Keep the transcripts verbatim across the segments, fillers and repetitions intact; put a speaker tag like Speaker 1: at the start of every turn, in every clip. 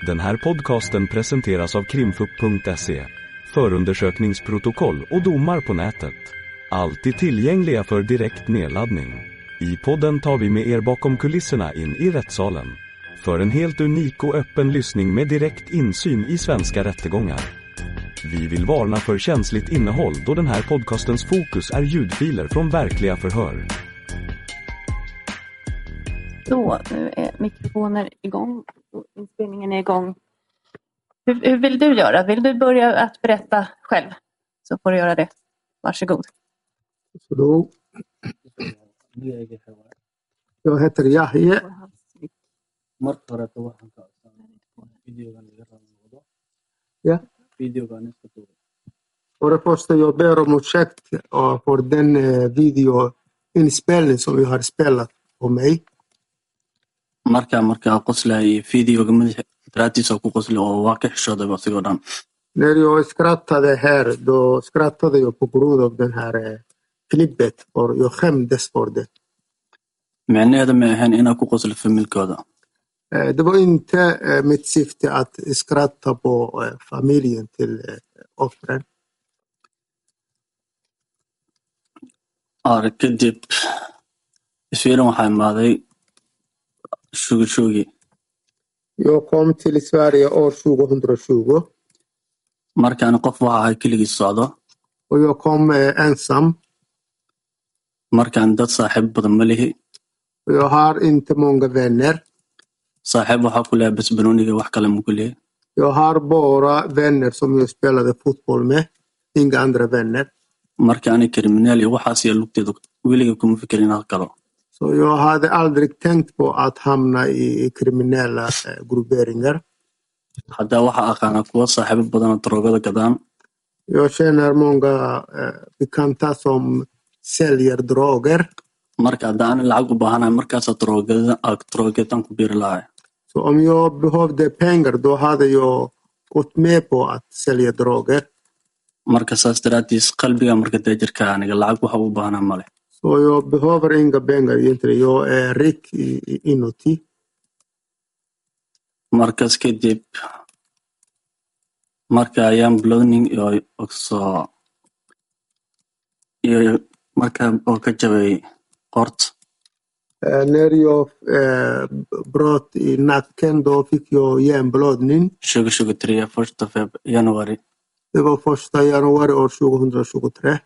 Speaker 1: Den här podcasten presenteras av krimfup punkt se. Förundersökningsprotokoll och domar på nätet. Alltid tillgängliga för direkt nedladdning. I podden tar vi med er bakom kulisserna in i rättssalen. För en helt unik och öppen lyssning med direkt insyn i svenska rättegångar. Vi vill varna för känsligt innehåll då den här podcastens fokus är ljudfiler från verkliga förhör.
Speaker 2: Så, nu är mikrofoner igång och inspelningen är igång. Hur, hur vill du göra? Vill du börja att berätta själv? Så får du göra det. Varsågod.
Speaker 3: Så jag heter Yahya. Ja. Och det första jag ber om ursäkt för den videoinspelning som vi har spelat på mig.
Speaker 4: marka marka qoslay videoga madaxdiisa ku qoslo oo waa ka xishooday wasigodan.
Speaker 3: När jag skrattade här, då skrattade jag på grund av den här klippet och jag skämdes för det.
Speaker 4: Macnaheedu ma ahan inaa ku qoslo familkooda.
Speaker 3: Det var inte mitt syfte att skratta på familjen till offren.
Speaker 4: Ar kadib isfiilan waxaa imaaday shugi shugi.
Speaker 3: Jag kom till Sverige år tjugohundratjugo.
Speaker 4: Markaan qof waxa ay kaligiis socdo.
Speaker 3: Och jag kom ensam.
Speaker 4: Markaan dad saaxiib badan ma lihi.
Speaker 3: Och jag har inte många vänner.
Speaker 4: Saaxiib waxa ku leeyahay bas banooniga wax kale ma ku leeyahay.
Speaker 3: Jag har bara vänner som jag spelade fotboll med. Inga andra vänner.
Speaker 4: Markaan är kriminell och waxaas yaa lugteedu weliga kuma fikirin inaad galo.
Speaker 3: Så jag hade aldrig tänkt på att hamna i kriminella eh, grupperingar.
Speaker 4: Hadda waxa aqaana kuwa saaxiib badan oo drogada gadaan.
Speaker 3: Jag känner många eh, bekanta som säljer droger.
Speaker 4: Marka hadda aan lacag u baahanahay markaas drogada ag drogadan ku biiri lahay.
Speaker 3: Så om jag behövde pengar då hade jag gått med på att sälja droger.
Speaker 4: Marka saas daraadiis qalbiga marka dajirka aniga lacag waxa u baahnaa male.
Speaker 3: Så jag behöver inga pengar egentligen. Jag är rik inuti.
Speaker 4: Markas kadib marka ayaan blowning iyo också iyo marka oo ka jabay qort.
Speaker 3: Eh, när jag eh, bröt i nacken då fick jag hjärnblödning.
Speaker 4: tjugo tjugotre första feb januari.
Speaker 3: Det var första januari år tjugohundratjugotre.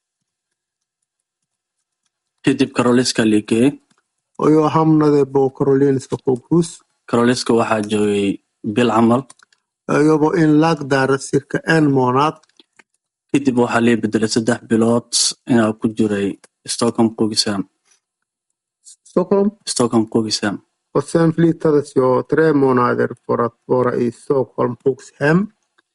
Speaker 4: Kadib Karolinska ligay.
Speaker 3: Och jag hamnade på Karolinska sjukhus.
Speaker 4: Karolinska waxaa joogay bil camal.
Speaker 3: Jag var inlagd där cirka en månad.
Speaker 4: Kadib waxaa lee bedelay saddex bilood inaa ku jiray Stockholm Kogisam.
Speaker 3: Stockholm?
Speaker 4: Stockholm Kogisam.
Speaker 3: Och sen flyttades jag tre månader för att vara i Stockholm Kogshem.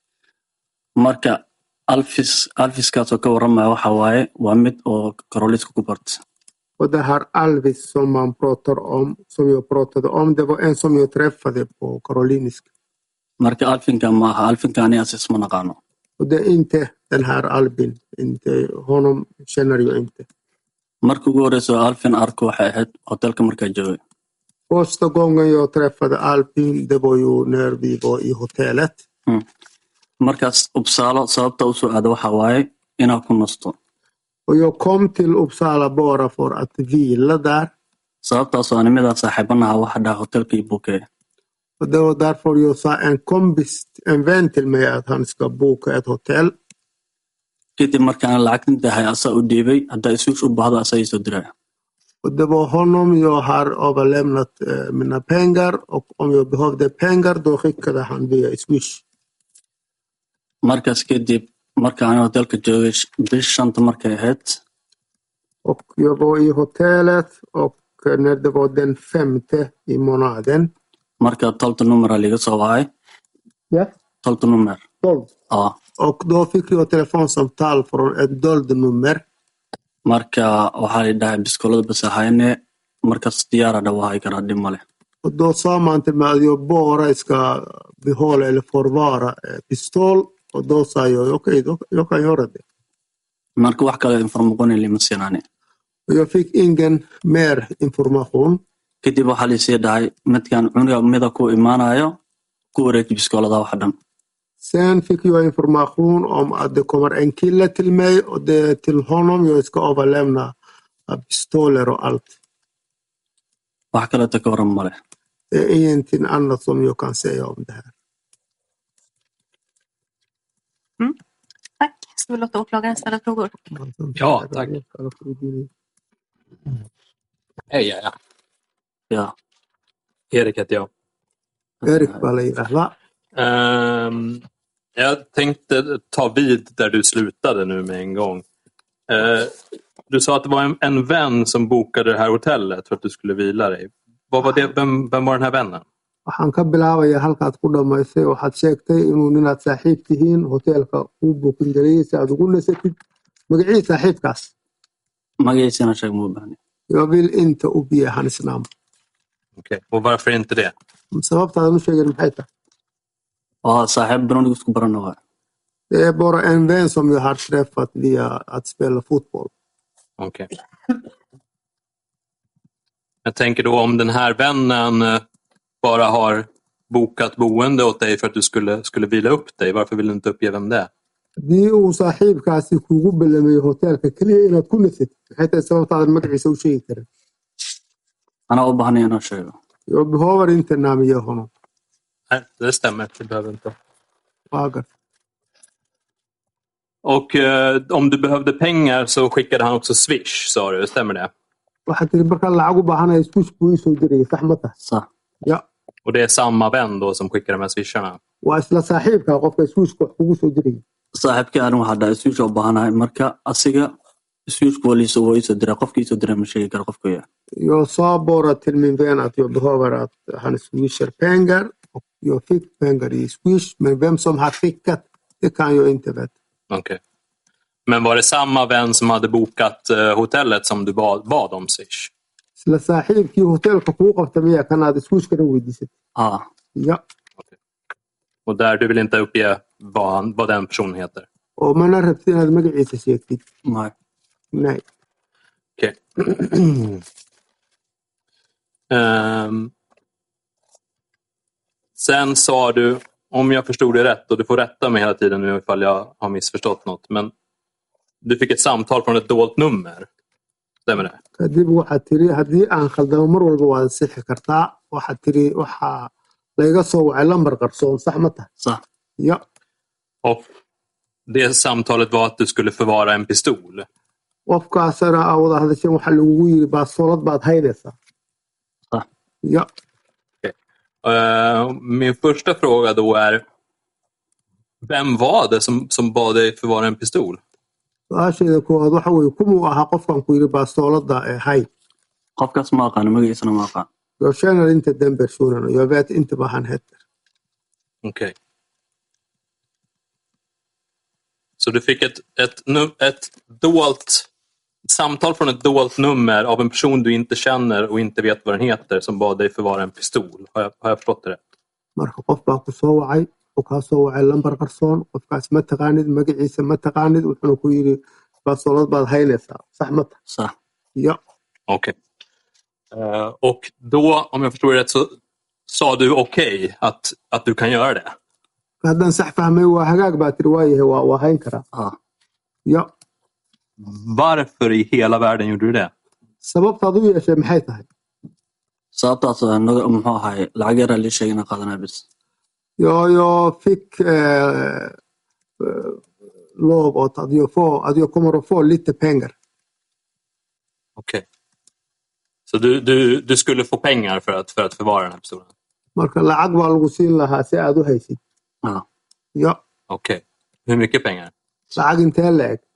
Speaker 4: Marka Alfis Alfiskaas oo ka waramaya waxa waaye waa mid oo Karolinska ku bartay.
Speaker 3: Och det här Alvis som man pratar om, som jag pratade om, det var en som jag träffade på Karolinska.
Speaker 4: Marka Alfinka ma aha Alfinka ani asis ma naqaano.
Speaker 3: Och det är inte den här Albin, inte honom känner jag inte.
Speaker 4: Marka ugu horeyso Alfin arko waxay ahayd hotelka markaa joogay.
Speaker 3: Första gången jag träffade Albin, det var ju när vi var i hotellet.
Speaker 4: Mm. Markaas Uppsala sababta u soo aado waxa waaye inaa ku nasto.
Speaker 3: Och jag kom till Uppsala bara för att vila där.
Speaker 4: Sababtaas oo nimada saaxiibanaha waxa dhaa hotelka i bookay.
Speaker 3: Och det var därför jag sa en kompis, en vän till mig att han ska boka ett hotell.
Speaker 4: Kadib markaan lacagta dahay asa u dhiibay hadda isuus u baahdo asa i soo diray.
Speaker 3: Och det var honom jag har överlämnat eh, mina pengar. Och om jag behövde pengar då skickade han via Swish.
Speaker 4: Markaas kadib markaan hotelka joogay bish shanta markay ahayd.
Speaker 3: Och jag var i hotellet och när det var den femte i månaden.
Speaker 4: Marka tolta nummer liga soo waay.
Speaker 3: Ja.
Speaker 4: Tolta nummer.
Speaker 3: tolv.
Speaker 4: Ja.
Speaker 3: Och då fick jag telefonsamtal från ett dold nummer.
Speaker 4: Marka waxaa la dhahay biskoolada basaxayne markaas diyaarada waa ay kara dhimale.
Speaker 3: Och då sa man till mig att jag bara ska behålla eller förvara pistol. Och då sa jag okej, okay, jag kan göra det.
Speaker 4: Marka wax kale information lima siinani.
Speaker 3: Och jag fick ingen mer information.
Speaker 4: Kadib waxaa la sii dhahay midkan cunuga mida ku imaanayo ku wareegtay biskoolada wax dhan.
Speaker 3: Sen fick jag information om att det kommer en kille till mig och det är till honom jag ska överlämna pistoler och allt.
Speaker 4: Wax kale ta ka waran male.
Speaker 3: Det är ingenting annat som jag kan säga om det här.
Speaker 2: Mm. Tack. Ska vi låta åklagaren ställa frågor?
Speaker 5: Ja, tack. Hej, ja, ja.
Speaker 4: Ja.
Speaker 5: Erik heter jag.
Speaker 3: Erik Valera.
Speaker 5: Um, jag tänkte ta vid där du slutade nu med en gång. Uh, du sa att det var en, en vän som bokade det här hotellet för att du skulle vila dig. Vad var det? Vem, vem var den här vännen?
Speaker 3: waxaan ka bilaabaya halkaad ku dhamaysay waxaad sheegtay inuu ninaad saaxiib tihiin hoteelka uu bookin gareeyay si aad ugu nasatid magacii saaxiibkaas
Speaker 4: Magaciisana sheeg ma baahnay.
Speaker 3: jag vill inte uppge hans namn.
Speaker 5: Okej, okay. Och varför inte det?
Speaker 3: sababtaada ma sheegin maxay tahay
Speaker 4: Waa saaxiib Bronigu isku baranay waa.
Speaker 3: det är bara en vän som jag har träffat via att spela fotboll.
Speaker 5: Okej. Okay. Jag tänker då om den här vännen bara har bokat boende åt dig för att du skulle, skulle vila upp dig. Varför vill du inte uppge vem det är?
Speaker 3: haddii uu saaxiibkaasi kugu ballamay hoteelka kaliya inaad ku nasid maxay tahay sababtaada magaciisa u sheegi karin.
Speaker 4: Ana u baahnay inaan sheego.
Speaker 3: jag behöver inte namnge honom.
Speaker 5: Nej, det stämmer. Du behöver inte.
Speaker 3: Agar.
Speaker 5: Och eh, om du behövde pengar så skickade han också Swish, sa du. Stämmer det?
Speaker 3: waxaad tiri markaan lacag u baahanahay swish buu isoo dirayay sax ma tahay.
Speaker 4: Sa.
Speaker 3: ja
Speaker 5: Och det är samma vän då som skickar de här swisharna?
Speaker 3: waa isla saaxiibka qofka swishka wax kugu soo dirayay.
Speaker 4: Saaxiibkii aan waxa dhahay Swish u baahanahay marka asiga Swish waliisa waa isoo diray qofkii isoo diray ma sheegi karo qofka yaa.
Speaker 3: jag sa bara till min vän att jag behöver att han swishar pengar och jag fick pengar i swish men vem som har skickat det kan jag inte veta.
Speaker 5: Okej. Okay. Men var det samma vän som hade bokat eh, hotellet som du bad, bad om Swish?
Speaker 3: isla saaxiibkii hoteelka kuu qabta miyaa kanaad swishkana weydiisay.
Speaker 4: Ah.
Speaker 3: ja
Speaker 5: okay. Och där du vill inte uppge vad, han, vad den personen heter?
Speaker 3: oo mana rabtid inaad magaciisa sheegtid.
Speaker 4: Nej.
Speaker 3: nej.
Speaker 5: Okej. Okay. um, sen sa du, om jag förstod det rätt, och du får rätta mig hela tiden nu ifall jag har missförstått något, men du fick ett samtal från ett dolt nummer. Stämmer det?
Speaker 3: kadib waxaad tiri haddii aan khaldamo mar walba waad sixi kartaa waxaad tiri waxaa layga soo wacay lambar qarsoon sax ma tahay.
Speaker 4: Sa.
Speaker 3: ja
Speaker 5: Och det samtalet var att du skulle förvara en pistol.
Speaker 3: qofkaasana aa wada hadasheen waxaa lagugu yiri baasoolad baad haynaysaa.
Speaker 4: Sa.
Speaker 3: ja
Speaker 5: Okay. Uh, min första fråga då är, vem var det som, som bad dig förvara en pistol?
Speaker 3: su-aasheeda koowaad waxa weeye kumuu ahaa qofkan ku yiri baasoolada ee hay.
Speaker 4: Qofkaas ma aqaan magaciisana ma aqaan.
Speaker 3: jag känner inte den personen och jag vet inte vad han heter.
Speaker 5: Okej. Okay. Så du fick ett, ett, ett dolt samtal från ett dolt nummer av en person du inte känner och inte vet vad den heter som bad dig förvara en pistol. Har jag, har jag förstått det rätt?
Speaker 3: marka qof baa ku soo wacay oo kaa soo wacay lambar qarsoon qofkaas ma taqaanid magaciisa ma taqaanid wuxuuna ku yiri baasoolad baad haynaysaa sax ma tahay.
Speaker 4: Sa.
Speaker 3: ja
Speaker 5: Okej. Okay. Uh, och då, om jag förstår det rätt, så sa du okej okay att, att du kan göra det?
Speaker 3: haddaan sax fahmay waa hagaag baa tiri waayahay waa waa hayn karaa.
Speaker 4: Ah.
Speaker 3: ja
Speaker 5: Varför i hela världen gjorde du det?
Speaker 3: sababtaad u yeeshay maxay tahay.
Speaker 4: Sababtaas anaga muxuu ahay lacag yar la sheegna qaadanay bis.
Speaker 3: ja jag fick eh, lov att att jag får att jag kommer att få lite pengar.
Speaker 5: Okej. Okay. Så du, du, du skulle få pengar för att, för att förvara den här pistolen?
Speaker 3: marka lacag baa lagu siin lahaa si aad u haysid.
Speaker 4: Ah.
Speaker 3: ja
Speaker 5: Okej. Okay. Hur mycket pengar?
Speaker 3: lacag intee la eg.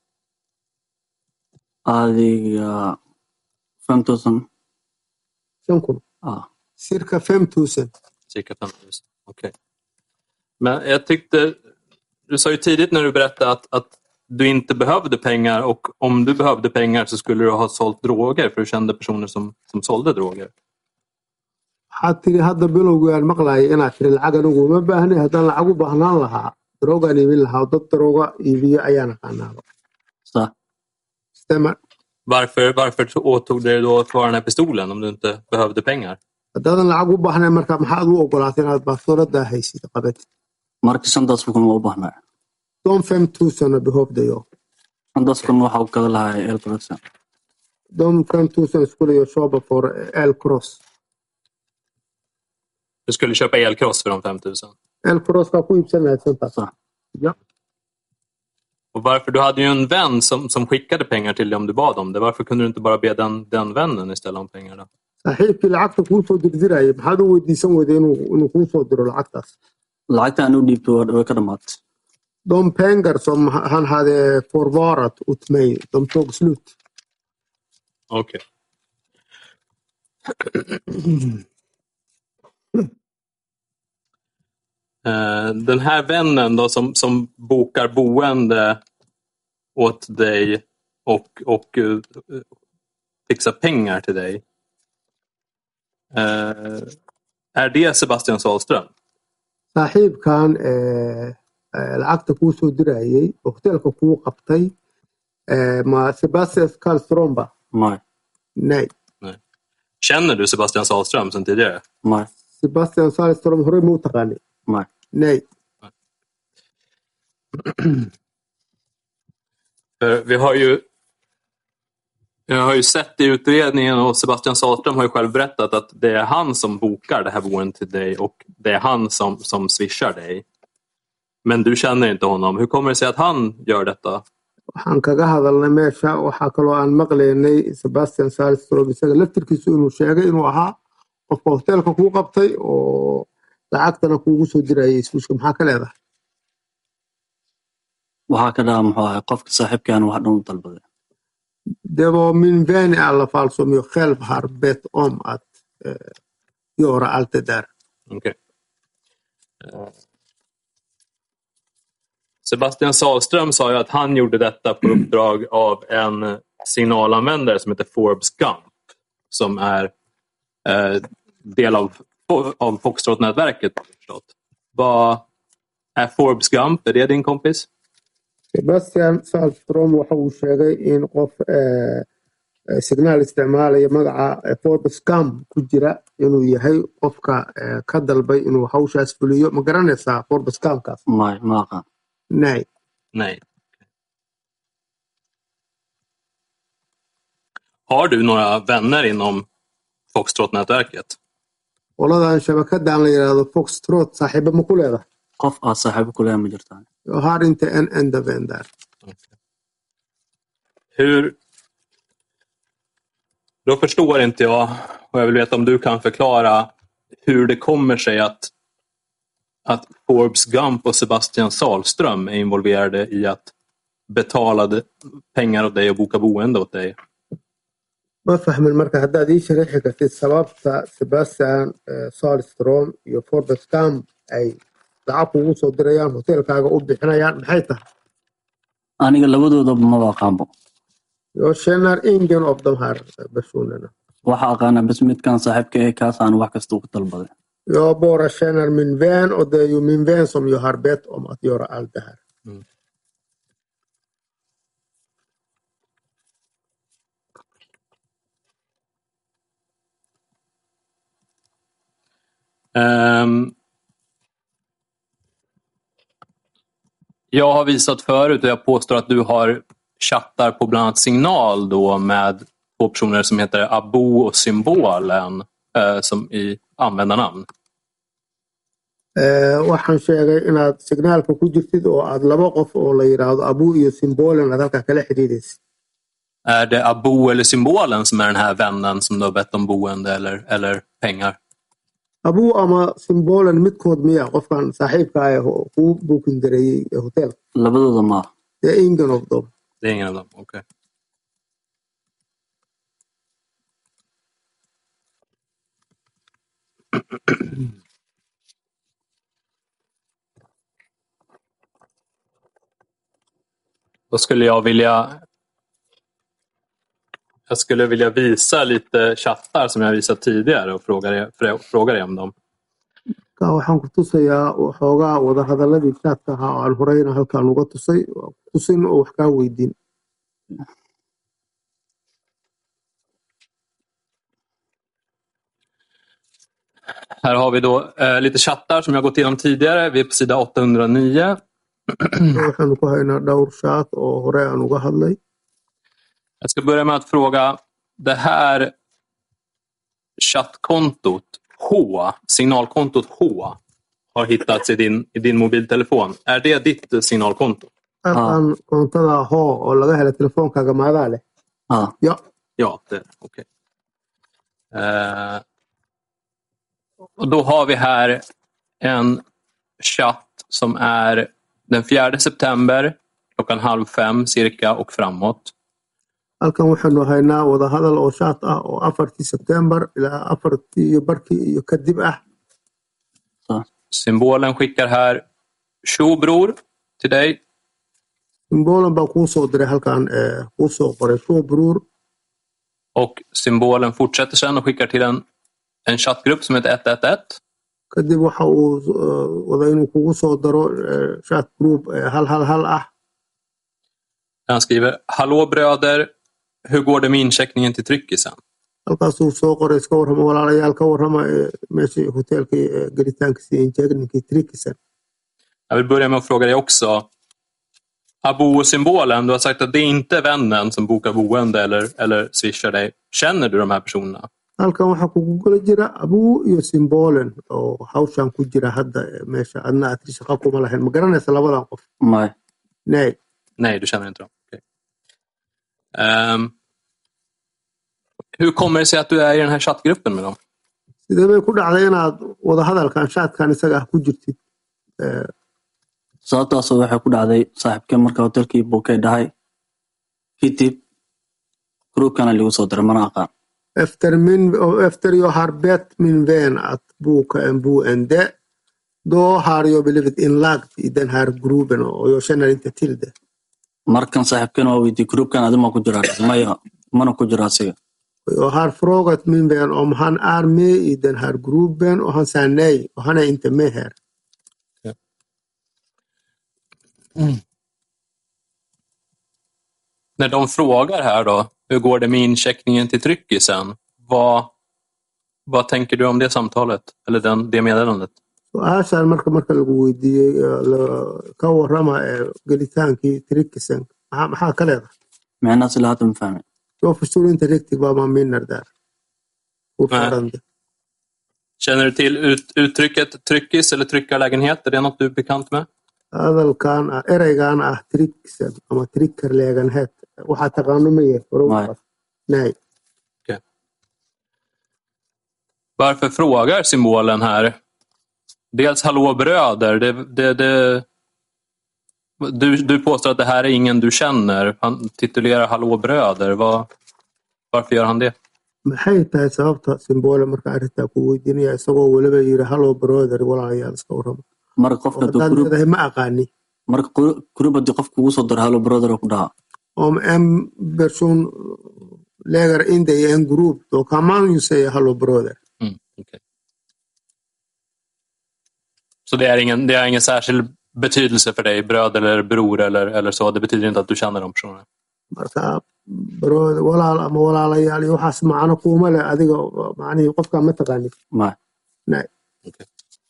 Speaker 4: Adiga fem tusen.
Speaker 3: shan kun.
Speaker 4: Ah.
Speaker 3: cirka fem tusen.
Speaker 5: Cirka fem tusen. Okej. Okay. Men jag tyckte, du sa ju tidigt när du berättade att, att du inte behövde pengar, och om du behövde pengar så skulle du ha sålt droger för du kände personer som, som sålde droger.
Speaker 3: waxaad tiri hadda bilowgaan maqlaayay inaad tiri lacag anigu uma baahnay haddaan lacag u baahnaan lahaa daroogaan iibin lahaa dad darooga iibiyo ayaan aqaanaaba.
Speaker 4: Sa.
Speaker 3: stämmer.
Speaker 5: Varför, varför åtog du då att förvara den här pistolen om du inte behövde pengar?
Speaker 3: haddaadan lacag u baahnay marka maxaad u ogolaatay inaad baastoolada haysid qabatid
Speaker 4: marka shantaas kun ma u baahnaa
Speaker 3: de fem tusen behövde jag
Speaker 4: shantaas kun waxa uu kada lahaa elcross
Speaker 3: de fem tusen skulle jag köpa för elcross.
Speaker 5: Du skulle köpa elcross för de fem tusen?
Speaker 3: Elcross ska få iibsan lahayd shantaas. Ja.
Speaker 5: Och varför? Du hade ju en vän som, som skickade pengar till dig om du bad om det. Varför kunde du inte bara be den, den vännen istället om pengar då?
Speaker 3: saaxiibkii lacagta kuu soo dirdirayay maxaad u weydiisan weyday inuu inuu kuu soo diro lacagtaas
Speaker 4: lacagta aan u dhiibto way ka dhamaatay
Speaker 3: de pengar som han hade förvarat åt mig de tog slut.
Speaker 5: Okej. Uh, den här vännen då som, som bokar boende åt dig och, och uh, fixar pengar till dig. Uh, är det Sebastian Sahlström?
Speaker 3: saaxiibkan lacagta kuu soo dirayay oo hoteelka kuu qabtay ma Sebastian Sahlström ba?
Speaker 4: Nej.
Speaker 3: Nej.
Speaker 5: Nej. Känner du Sebastian Sahlström sedan tidigare?
Speaker 4: Nej.
Speaker 3: Sebastian Sahlström horey ma u taqaanay?
Speaker 4: Nej.
Speaker 3: Nej.
Speaker 5: För vi har ju jag har ju sett i utredningen och Sebastian Sahlström har ju själv berättat att det är han som bokar det här boendet till dig och det är han som, som swishar dig. Men du känner inte honom. Hur kommer det sig att han gör detta?
Speaker 3: waxaan kaga hadalnay meesha waxaa kaloo aan maqlaynay Sebastian Sahlström isaga laftirkiisu inuu sheegay inuu ahaa qofka hoteelka kuu qabtay oo lacagtana kuugu soo dirayay swishka maxaa ka leedahay
Speaker 4: waxaa ka dhaca muxuu ahay qofka saaxiibkaan wax dhan u dalbaday
Speaker 3: det var min vän i alla fall som jag själv har bett om att eh, göra allt det där.
Speaker 5: Okay. Sebastian Sahlström sa ju att han gjorde detta på uppdrag av en signalanvändare som heter Forbes Gump som är eh, del av, av Foxtrot-nätverket. Vad är Forbes Gump? Är det din kompis?
Speaker 3: Sebastian Sahlström waxa uu sheegay in qof signaal isticmaalaya magaca Forbes Gump ku jira inuu yahay qofka ka dalbay inuu hawshaas fuliyo ma garanaysaa Forbes Gump-kaas?
Speaker 4: Nej, ma aqaan.
Speaker 3: Nej.
Speaker 5: Nej. Har du några vänner inom Foxtrot-nätverket?
Speaker 3: Qoladan shabakadan la yiraahdo Foxtrot saaxiibo ma ku leedahay?
Speaker 4: qof aad saaxiibo ku leeyahay ma jirtaan
Speaker 3: Jag har inte en enda vän där.
Speaker 5: Hur... Då förstår inte jag, och jag vill veta om du kan förklara hur det kommer sig att, att Forbes Gump och Sebastian Sahlström är involverade i att betala pengar åt dig och boka boende åt dig.
Speaker 3: ما فهم المركز هذا دي شريحة كتير سبب سباستيان سالستروم iyo Forbes Gump ay lacag ugu soo dirayaan hoteelkaaga u bixinayaan maxay tahay
Speaker 4: aniga labadooda ma aqaanbo
Speaker 3: jag känner ingen av de här personerna
Speaker 4: waxa aqaana bas midkan saaxiibka ee kaas aan wax kasta ku talbaday
Speaker 3: jag bara känner min vän och det är ju min vän som jag har bett om att göra allt det här.
Speaker 5: Mm. Um, jag har visat förut och jag påstår att du har chattar på bland annat Signal då med två personer som heter Abo och Symbolen eh, som i användarnamn.
Speaker 3: Eh, waxaan sheegay inaad signaalka ku jirtid oo aad laba qof oo la yiraahdo Abo iyo Symbolen aad halka kala xiriiraysid.
Speaker 5: Är det Abo eller Symbolen som är den här vännen som du har bett om boende eller, eller pengar?
Speaker 3: Abo ama Symbolen midkood miya qofkan saaxiibka ah oo ku booking gareeyay hotel.
Speaker 4: labadooda ma
Speaker 3: Det är ingen av dem.
Speaker 5: Det är ingen av dem, okej. Okay. Då skulle jag vilja jag skulle vilja visa lite chattar som jag visat tidigare och fråga dig, fråga dig om dem.
Speaker 3: Ka waxaan ku tusayaa waxoogaa wada hadaladii chat-ka ahaa oo aan horeyna halkaan uga tusay tusin oo wax kaa weydiin.
Speaker 5: Här har vi då eh, lite chattar som jag gått igenom tidigare. Vi är på sida åttahundranio.
Speaker 3: waxaanu ku haynaa dhowr shaat oo hore aan uga hadlay.
Speaker 5: Jag ska börja med att fråga, det här chattkontot H, signalkontot H, har hittats i din, i din mobiltelefon. Är det ditt signalkonto?
Speaker 3: Halkan koontada ho oo laga helay telefoonkaaga maadaa leh?
Speaker 4: Ja.
Speaker 3: Ja.
Speaker 5: Ja, det är okej. Eh, och då har vi här en chatt som är den fjärde september klockan halv fem cirka och framåt.
Speaker 3: Halkan waxaanu haynaa wada hadal oo shaat ah oo afartii September ilaa afartii iyo barkii iyo kadib ah.
Speaker 5: Symbolen skickar här tjo bror till dig.
Speaker 3: Symbolen baa kuu soo diray halkan eh, kuu soo qoray tjo bror.
Speaker 5: Och symbolen fortsätter sen och skickar till en, en chattgrupp som heter ett ett ett.
Speaker 3: Kadib waxa uu uh, wada inuu kugu soo daro uh, chat group uh, hal hal hal ah.
Speaker 5: Han skriver, hallå bröder, hur går det med incheckningen till tryckisen?
Speaker 3: Halkaasuu soo qoray iska warrama walaalayaal ka warrama uh, meeshii hoteelkii uh, gelitaankiisa injeegninkii tryckisen.
Speaker 5: Jag vill börja med att fråga dig också. Abo-symbolen, du har sagt att det är inte vännen som bokar boende eller, eller swishar dig. Känner du de här personerna?
Speaker 3: Halkan waxaa kugu gala jira abuu iyo symbolen oo hawshan ku jira hadda meesha adna aad shaqo kuma lahayn ma garanaysa labadan qof?
Speaker 4: Nej.
Speaker 3: Nej.
Speaker 5: Nej, du känner inte dem. Okay. Um, hur kommer det sig att du är i den här chattgruppen med dem?
Speaker 3: Sidee bay ku dhacday inaad wada hadalkan chatkan isaga ah ku jirtid? Eh,
Speaker 4: sababtaas waxay ku dhacday saaxiibkay marka hotelkii bookay dhahay kadib groupkana lagu soo diray mana aqaan.
Speaker 3: Efter min efter jag har bett min vän att boka en boende, då har jag blivit inlagd i den här gruppen och jag känner inte till det.
Speaker 4: Markan saaxiibkana waa weydiiyey groupkan adima ku jiraa maya mana ku jiraa asiga.
Speaker 3: Jag har frågat min vän om han är med i den här gruppen och han sa nej och han är inte med här.
Speaker 5: Mm. När de frågar här då, hur går det med incheckningen till tryckisen? Vad, vad tänker du om det samtalet? Eller den, det meddelandet?
Speaker 3: Su-aashaan marka marka lagu weydiiyey ka warrama gelitaankii tryckisen maxaa maxaa ka leedahay?
Speaker 4: Macnahaas ilaa hadda ma fahmin.
Speaker 3: Jag förstår inte riktigt vad man menar där. Fortfarande.
Speaker 5: Känner du till ut, uttrycket tryckis eller tryckarlägenhet? Är det något du är bekant med?
Speaker 3: Hadalkan ah ereygan ah tryckisen ama tryckarlägenhet waxaa taqaano ma yahay? Nej.
Speaker 5: Okay. Varför frågar symbolen här? Dels hallå bröder. Det, det, det, du, du påstår att det här är ingen du känner. Han titulerar hallå bröder. Var, varför gör han det?
Speaker 3: Maxay tahay sababta symbolen marka arrinta ku weydiinaya isagoo waliba yiri hallå bröder walaalayaal iska warrama?
Speaker 4: Marka qofka
Speaker 3: group ma aqaani.
Speaker 4: Marka group hadii qofku ugu soo diro hallå bröder ku dhaha.
Speaker 3: Om en person lägger in det i en grupp då kan man ju säga hallå bröder.
Speaker 5: Mm, okay. Så det är ingen det är ingen särskild betydelse för dig bröd eller bror eller eller så, det betyder inte att du känner de personerna.
Speaker 3: Marka bröd walaal ama walaalayaal iyo waxaas macno kuma leh adiga macnaheedu qofka ma taqaani.
Speaker 4: Nej.
Speaker 3: Nej.
Speaker 5: Okay.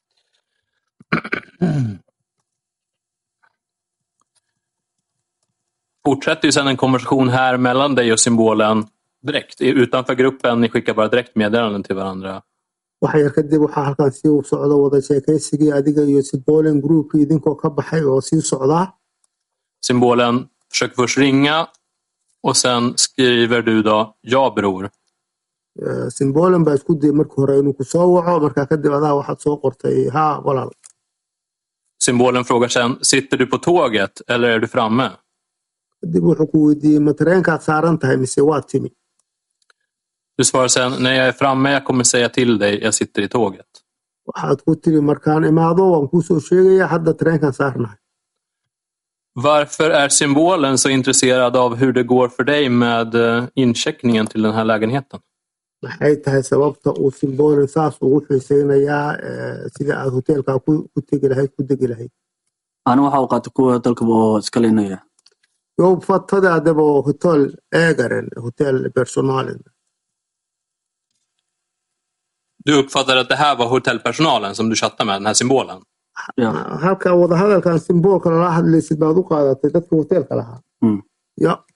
Speaker 5: Fortsätter ju sedan en konversation här mellan dig och symbolen direkt utanför gruppen. Ni skickar bara direkt meddelanden till varandra.
Speaker 3: Waxa yar kadib waxa halkan si uu socdo wada sheekaysigii adiga iyo symbolen groupkii idinkoo ka baxay oo sii socda.
Speaker 5: Symbolen försöker först ringa och sen skriver du då ja bror.
Speaker 3: Uh, symbolen baa isku day markii hore inuu ku soo waco marka kadib adaa waxaad soo qortay ha walaal.
Speaker 5: Symbolen frågar sen, sitter du på tåget eller är du framme?
Speaker 3: Kadib wuxuu ku weydiiyey ma tareenkaad saaran tahay mise waa timi?
Speaker 5: Du svarar sen, när jag är framme jag kommer säga till dig, jag sitter i tåget.
Speaker 3: Waxaad ku tiri markaan imaado waan kuu soo sheegaya hadda tareenkan saarnahay.
Speaker 5: Varför är symbolen så intresserad av hur det går för dig med incheckningen till den här lägenheten?
Speaker 3: Maxay tahay sababta uu symbolen saas ugu xiiseynayaa sida aad hoteelka ku tegi lahayd ku degi lahayd?
Speaker 4: Ana waxa uu qaatay kuwa dalka oo iska leenaya.
Speaker 3: Jag uppfattade att det var hotellägaren, hotellpersonalen.
Speaker 5: Du uppfattade att det här var hotellpersonalen som du chattade med, den här symbolen?
Speaker 4: Ja.
Speaker 3: halka wadahadalkan symboolka lala hadlaysid baad u qaadatay dadka hoteelka lahaa
Speaker 4: Mm.
Speaker 3: ya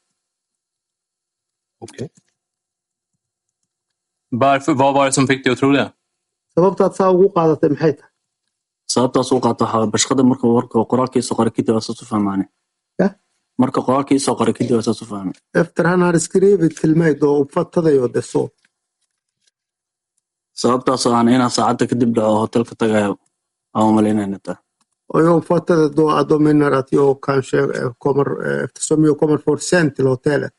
Speaker 5: Okej. Varför, vad var det som fick dig att tro det?
Speaker 3: sababtaad saa ugu qaadatay maxay tahay
Speaker 4: sababtaas u qaato waxaa bashqada marka warka qoraalkiisa qoray kadib waa saas u fahmaane
Speaker 3: ya
Speaker 4: marka qoraalkiisa qoray kadib waa saas u fahmay
Speaker 3: efter han har skrivit till mig då uppfattade jag det så
Speaker 4: sababtaas oo aan inaan saacada kadib dhaco hotelka tagayo aan malaynayna taa
Speaker 3: och jag uppfattade då att de menar att jag kanske eh, kommer eh, eftersom jag kommer för sent till hotellet.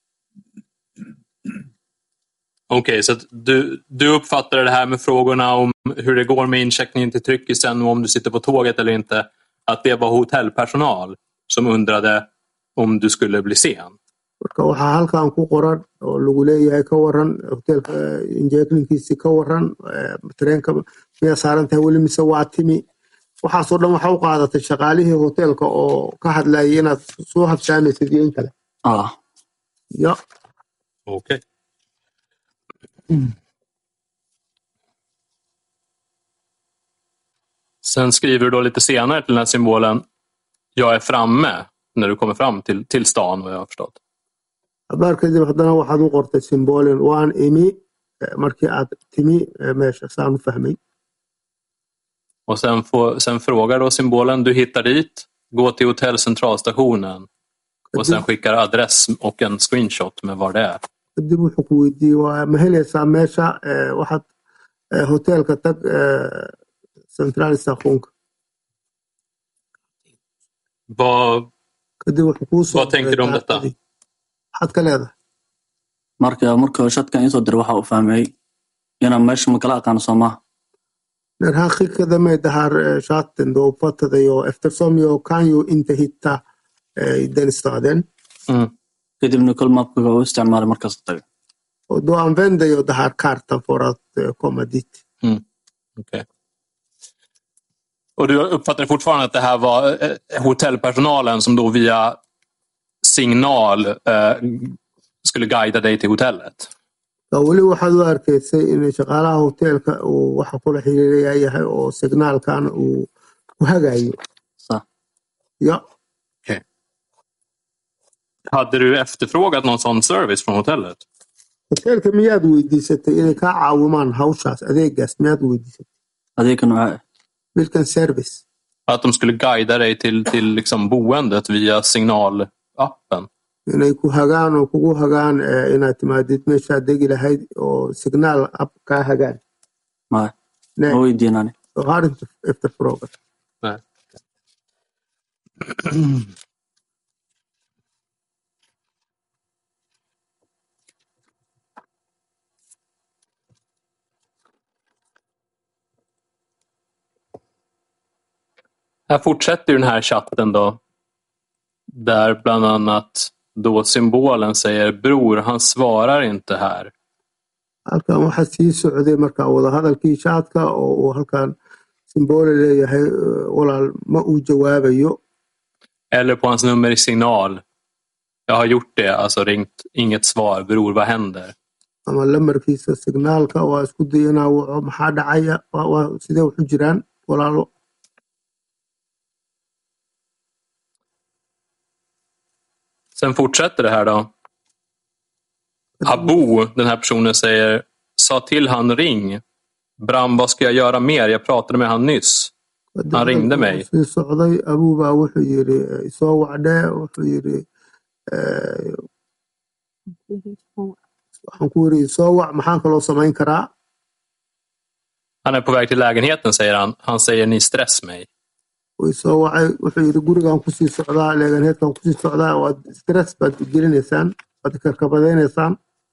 Speaker 5: Okej, okay, så att du, du uppfattade det här med frågorna om hur det går med incheckningen till tryckisen och om du sitter på tåget eller inte, att det var hotellpersonal som undrade om du skulle bli sen.
Speaker 3: marka waxaa halkan ku qoran oo lagu leeyahay ka waran hotelka injeekninkiisi ka waran tareenka miyaa saaran tahay weli mise waa timi waxaasoo dhan waxa u qaadatay shaqaalihii hotelka oo ka hadlayay inaad soo habsaamaysid iyo in kale
Speaker 4: ah
Speaker 3: ya
Speaker 5: Okej. Sen skriver du då lite senare till den här symbolen jag är framme när du kommer fram till, till stan, vad jag har förstått.
Speaker 3: abaar kadib haddana waxaad u qortay symbolin waan imi markii aad timi meesha saan u fahmay
Speaker 5: Och sen, får, sen frågar då symbolen, du hittar dit, gå till hotellcentralstationen och sen skickar adress och en screenshot med var det är.
Speaker 3: kadib wuxuu ku weydiiyey waa ma helaysaa meesha waxaad hotelka tag central stationka
Speaker 5: Vad,
Speaker 3: kadib wuxuu kuu soo
Speaker 5: vad tänker du om detta?
Speaker 3: maxaad ka leedahay
Speaker 4: marka marka shadkan isoo dir waxa uu fahmay inaan meesha ma kala aqaan Soomaa
Speaker 3: när han skickade mig det här chatten då uppfattade jag eftersom jag kan ju inte hitta i den staden
Speaker 5: Mm.
Speaker 4: kadibna kol mapka oo isticmaalay markaas tagay
Speaker 3: och då använde jag den här kartan för att komma dit.
Speaker 5: Mm. Okay. Och du uppfattar fortfarande att det här var hotellpersonalen som då via signal eh, skulle guida dig till hotellet?
Speaker 3: weli waxaad u arkaysay in shaqaalaha hotelka uu waxa kula xiriirayahay oo signaalkan uu ku hagayo
Speaker 4: sa
Speaker 3: ja
Speaker 5: Okay. Hade du efterfrågat någon sån service från hotellet?
Speaker 3: hotelka miyaad weydiisatay inay kaa caawimaan hawshaas adeegaas miyaad weydiisatay
Speaker 4: adeegkan waa
Speaker 3: vilken service
Speaker 5: Att de skulle guida dig till, till liksom boendet via signalappen?
Speaker 3: inay ku hagaan oo kugu hagaan inaad timaadid meeshaad degi lahayd oo signaal app kaa hagaan
Speaker 4: ma
Speaker 3: nej
Speaker 4: oo weydiinani
Speaker 3: jag har inte efterfrågat
Speaker 5: Nej. Här fortsätter ju den här chatten då. Där bland annat då symbolen säger bror, han svarar inte här.
Speaker 3: halkan waxaa sii socday markaa wadahadalkii shaadka oo uu halkan symbol leeyahay walaal ma uu jawaabayo
Speaker 5: Eller på hans nummer i signal. Jag har gjort det, alltså ringt, inget svar, bror, vad händer?
Speaker 3: ama lambarkiisa signaalka waa isku dayanaa waco maxaa dhacaya waa sidee waxu jiraan walaalo
Speaker 5: Sen fortsätter det här då. Abu, den här personen säger, sa till han ring. Bram, vad ska jag göra mer? Jag pratade med han nyss. Han ringde mig.
Speaker 3: sii socday abuu baa wuxuu yiri isoo wacdee wuxuu yiri waxaan ku yiri isoo wac maxaan kaloo samayn karaa
Speaker 5: Han är på väg till lägenheten, säger han. Han säger, ni stress mig.
Speaker 3: way soo wacay wuxuu yiri gurigaan kusii socdaa leeganeedkaan kusii socdaa waad stress baad gelinaysaan waad karkabadaynaysaan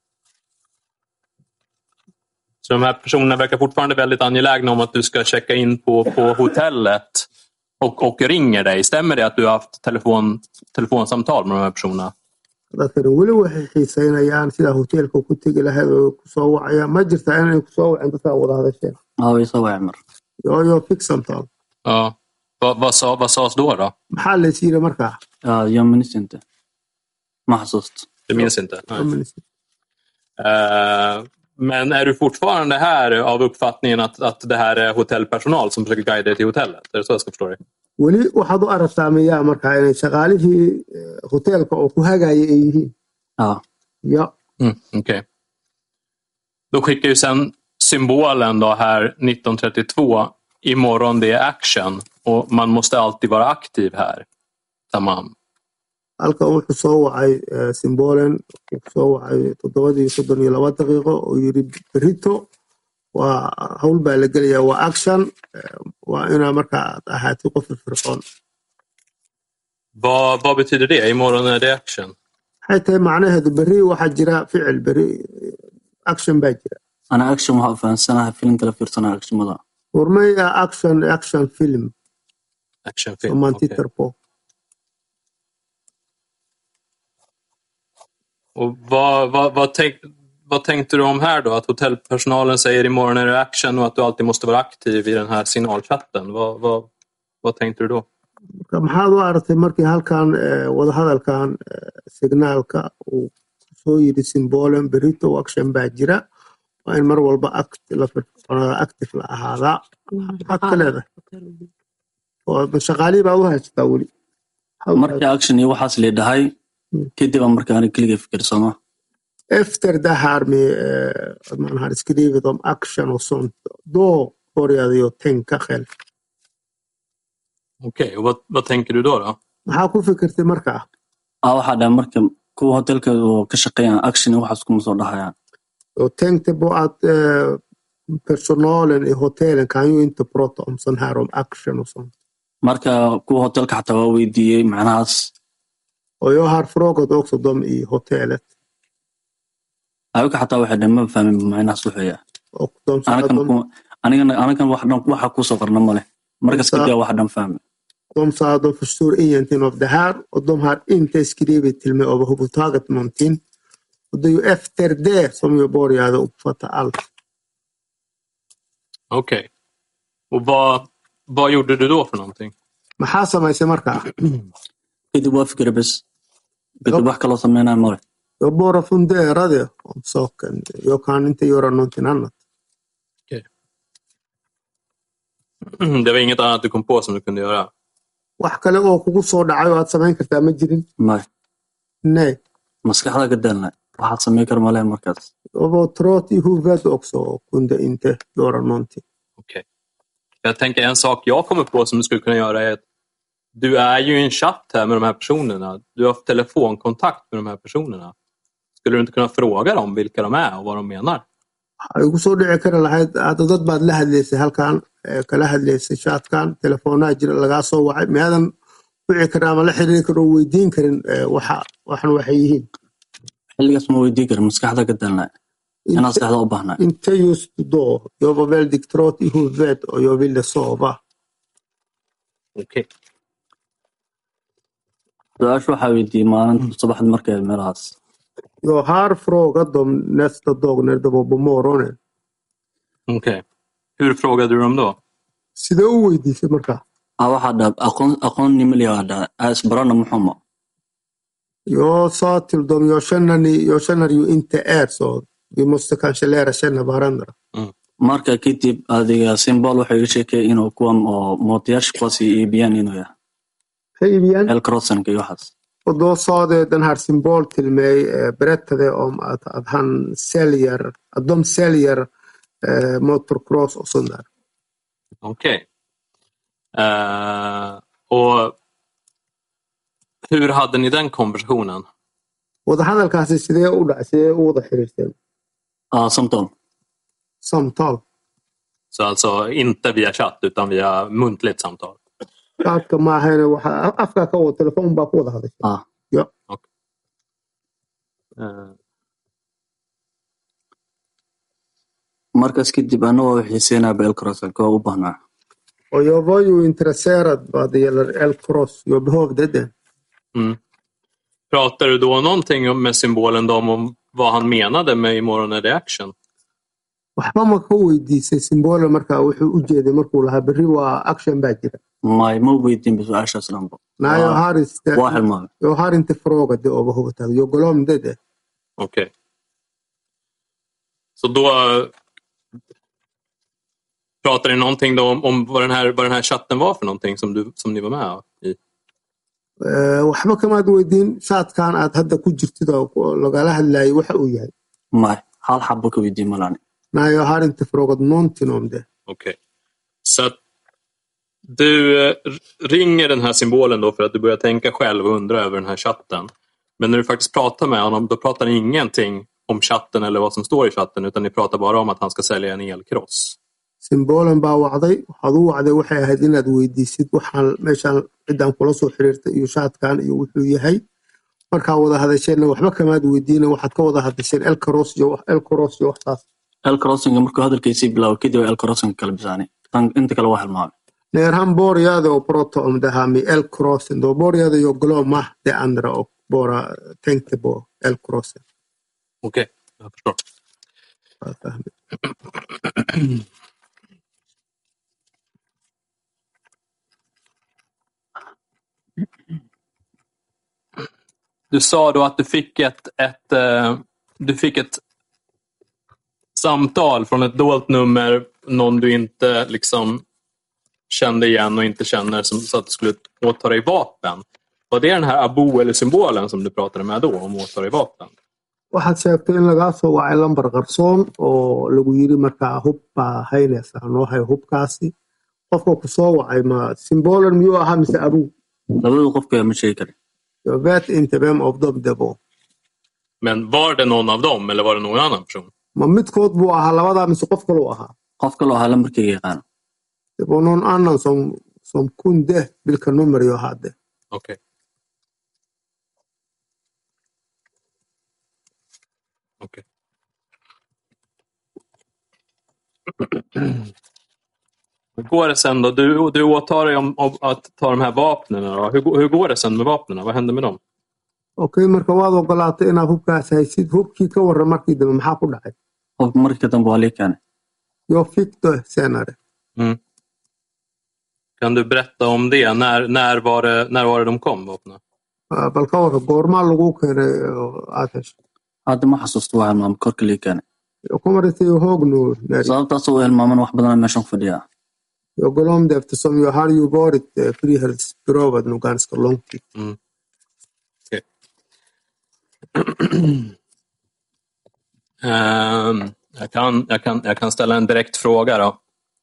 Speaker 5: Så de här personerna verkar fortfarande väldigt angelägna om att du ska checka in på, på hotellet och, och ringer dig. Stämmer det att du har haft telefon, telefonsamtal med de här personerna?
Speaker 3: dadkani weli waxay xiiseynayaan sida hoteelka ku tegi lahayd oo kusoo wacaya ma jirtaa inay kusoo waceen dadkaa wada hadasheen
Speaker 4: aa way soo wacay mar
Speaker 3: yo yo fix samtal
Speaker 5: Ja. Vad, vad, sa, vad sades då då?
Speaker 3: maxaa lays yiri markaa
Speaker 4: aa jag minns inte ma xasuusto
Speaker 5: Du minns inte? Nej.
Speaker 3: Ma minns.
Speaker 5: Uh, Men är du fortfarande här av uppfattningen att, att det här är hotellpersonal som försöker guida dig till hotellet? Är det så jag ska förstå det?
Speaker 3: weli waxaad u aragtaa miyaa markaa inay shaqaalihii eh, hoteelka oo ku hagaya ay yihiin
Speaker 4: Ja.
Speaker 3: ya
Speaker 5: Mm, okej. Då skickar ju sen symbolen då här nitton trettiotvå. Imorgon det är action. Och man måste alltid vara aktiv här. Tamam.
Speaker 3: halkan wuxuu soo wacay eh, simbolen wuxuu soo wacay toddobadii soddon iyo laba daqiiqo oo yiri berito waa hawl baa la gelayaa waa action eh, waa inaa markaa aad ahaatid qof firfircoon
Speaker 5: Vad, vad betyder det? Imorgon är det action.
Speaker 3: maxay tahay macnaheedu berri waxaa jira ficil berri eh, action baa jira
Speaker 4: Ana action waxaa u fahansanahay filimka la fiirsanaa actionmada.
Speaker 3: warmaya action action film
Speaker 5: Action
Speaker 3: som
Speaker 5: film.
Speaker 3: man
Speaker 5: okej.
Speaker 3: tittar på
Speaker 5: Och vad, vad, vad, tänk, vad tänkte du om här då? Att hotellpersonalen säger imorgon är det action och att du alltid måste vara aktiv i den här signalchatten. Vad, vad, vad tänkte du då?
Speaker 3: marka maxaad u aragtay markii halkan eh, wadahadalkan eh, signaalka uu soo yiri simbolen berito action baa jira waa in mar walba act- la firfircoonada active la ahaadaa maxaad ka leedahay oo shaqaalihii baad u haysataa weli
Speaker 4: Markii action iyo waxaas leedahay
Speaker 3: Mm.
Speaker 4: kadib aan markaa aniga keliya fikirsano.
Speaker 3: efter det här med eh, att man har skrivit om action och sånt då började jag tänka själv
Speaker 5: Okej, och vad, vad tänker du då? då?
Speaker 3: maxaa ku fikirtay markaa
Speaker 4: Ah waxaa dhahay marka kuwa hotelka oo ka shaqeeyaan action iyo waxaas kuma soo dhahayaan.
Speaker 3: jag tänkte på att eh, personalen i hotellen kan ju inte prata om sån här om action och sånt
Speaker 4: Marka kuwa hotelka xataa waa weydiiyey macnahaas.
Speaker 3: och jag har frågat också dem i hotellet
Speaker 4: Ayaga xataa waxay dhahay ma fahmin macnahaas wuxuu yahay.
Speaker 3: och de sa att
Speaker 4: Anakan
Speaker 3: de,
Speaker 4: kuma anigana anakan wax dhan waxa ku soo qorna male. Markaas
Speaker 3: Sa-
Speaker 4: kadib wax dhan fahmi.
Speaker 3: de sa att de förstår ingenting av det här och de har inte skrivit till mig överhuvudtaget någonting och det är ju efter det som jag började uppfatta allt
Speaker 5: Okej. Och vad, vad gjorde du då för någonting?
Speaker 3: maxaa samaysay markaa
Speaker 4: Kadib waa fikir bas. Kadib wax kala sameynaa male.
Speaker 3: jag bara funderade om saken jag kan inte göra någonting annat
Speaker 5: Det var inget annat du kom på som du kunde göra?
Speaker 3: wax kale oo kugu soo dhacay oo aad samayn kartaa ma jirin
Speaker 4: May.
Speaker 3: nej
Speaker 4: Maskaxda ka dalnay. Waxaad sameyn kar male markaas.
Speaker 3: jag var trött i huvudet också och kunde inte göra någonting
Speaker 5: Okej. Jag tänker en sak jag kommer på som du skulle kunna göra är att du är ju i en chatt här med de här personerna. Du har haft telefonkontakt med de här personerna. Skulle du inte kunna fråga dem vilka de är och vad de menar?
Speaker 3: waxay igu soo dhici kari lahayd hadda dad baad la hadlaysay halkan ee kala hadlaysay shaatkan telefoonaa jira lagaa soo wacay miyaadan wici karin ama la xiriiri karin oo weydiin karin ee, waxa waxan waxay yihiin
Speaker 4: Xilligaas ma weydiin karin maskaxda ka dalnay. Inaa saxda u baahnay.
Speaker 3: inte just då jag var väldigt trött i huvudet och jag ville sova
Speaker 5: Okej.
Speaker 4: Su-aasha waxaa weydiiyey maalinta subaxda markay meelahaas.
Speaker 3: jag har frågat dem nästa dag när det var på morgonen
Speaker 5: Okej. Hur frågade du dem då?
Speaker 3: sidee u weydiisay markaa
Speaker 4: Ah waxaa dhahay aqoon aqoon nimali waa dhahay as barana muxuma.
Speaker 3: jag sa till dem jag känner, ni, jag känner ju inte er så vi måste kanske lära känna varandra
Speaker 4: Marka kadib adiga symbol wuxuu iga sheekay inuu kuwan oo mootiyaasha kuwaas iibiyaan inuu yahay.
Speaker 3: hej igen
Speaker 4: El Crossan iyo waxaas.
Speaker 3: och då sa det den här symbol till mig eh, berättade om att, att han säljer att de säljer eh, motocross och sånt där
Speaker 5: Okej. Eh, och hur hade ni den konversationen?
Speaker 3: wadahadalkaasi sidee u dhacay sidee u wada xiriirteen
Speaker 4: Ah samtal.
Speaker 3: samtal
Speaker 5: Så alltså inte via chatt utan via muntligt samtal.
Speaker 3: qaadka ma ahayne waxa afka ka wada telefoon baa ku wada hadashay
Speaker 4: Ah
Speaker 3: ja
Speaker 5: Eh,
Speaker 4: markaas kadib anagoo xiiseynaa El Crossan ka u baahnaa.
Speaker 3: och jag var ju intresserad vad det gäller L-cross jag behövde det
Speaker 5: mm. Pratar du då någonting om- med symbolen då om vad han menade med imorgon är det action?
Speaker 3: waxba ma ka weydiisay simboole markaa wuxuu u jeeday markuu lahaa berri waa action baa jira
Speaker 4: May ma weydiin bis su-aashaas dhanba.
Speaker 3: nej jag har inte
Speaker 4: Waa hilmaamay.
Speaker 3: jag har inte frågat det överhuvudtaget jag glömde det
Speaker 5: Okej. Så då pratar ni någonting då om, om vad, den här, vad den här chatten var för någonting som, du, som ni var med i?
Speaker 3: waxba kamaad weydiin shaadkan aad hadda ku jirtid oo lagala hadlayay waxa uu yahay
Speaker 4: may hal xabo ka weydiin malaan
Speaker 3: Nej, jag har inte frågat någonting om det.
Speaker 5: Okej. Okay. Så att du ringer den här symbolen då för att du börjar tänka själv och undra över den här chatten. Men när du faktiskt pratar med honom, då pratar ni ingenting om chatten eller vad som står i chatten, utan ni pratar bara om att han ska sälja en elkross.
Speaker 3: Symbolen baa wacday, waxaad u wacday waxay ahayd inaad weydiisid waxaan meeshaan ciddaan kula soo xiriirtay iyo shaadkan iyo wuxuu yahay. Markaa wada hadasheenna waxba kamaad weydiina waxaad ka wada hadasheen elkross iyo elkross iyo waxtaas.
Speaker 4: elcrossing markuu hadalkiisii bilaabo kadib elcrossing kala bisaanay tan inta kale waxa maamay
Speaker 3: Neerhan borgade och prata om det här med elcrossen. Då började jag glömma det andra och bara tänkte på elcrossen.
Speaker 5: Okej, jag förstår. Du sa då att du fick ett, ett, uh, du fick ett samtal från ett dolt nummer, någon du inte liksom kände igen och inte känner, som sa att du skulle åta dig vapen. Var det den här Abu eller symbolen som du pratade med då om åta dig vapen?
Speaker 3: Waxaad sheegtay in lagaa soo wacay lambar qarsoon oo lagu yiri markaa hub baa haynaysa noo hay hubkaasi qofka ku soo wacay ma symbolen miyuu ahaa mise Abu
Speaker 4: labada qofka ma sheegi karin
Speaker 3: jag vet inte vem av dem det var
Speaker 5: men var det någon av dem eller var det någon annan person?
Speaker 3: ma midkood buu ahaa labadaa mise qof kale uu ahaa
Speaker 4: qof kale ahaa lambarkayga yaqaan
Speaker 3: det var någon annan som som kunde vilka nummer jag hade.
Speaker 5: Okej. Okej. Hur går det sen då? Du, du åtar dig om, om att ta de här vapnen då. Hur, hur går det sen med vapnen? Vad händer med dem?
Speaker 3: Okej, marka waad ogolaatay inaad hubkaas haysid hubkii ka warran markii dambe maxaa ku dhacay
Speaker 4: hubka markii dambe waa leekan
Speaker 3: jag fick det senare.
Speaker 5: Mm. Kan du berätta om det? När, när, var, det, när var det de kom, vapnen?
Speaker 3: Uh, bal ka warran goormaa lagu keenay aad heshay
Speaker 4: hadda ma xasuusto waa maam korka leekan
Speaker 3: jag kommer inte ihåg nu när
Speaker 4: sababtaas oo helmaaman wax badan meeshan fadhiya
Speaker 3: jag glömde eftersom jag har ju varit eh, frihetsberövad nu ganska lång tid.
Speaker 5: Mm. Okay. um, jag, kan, jag, kan, jag kan ställa en direkt fråga då.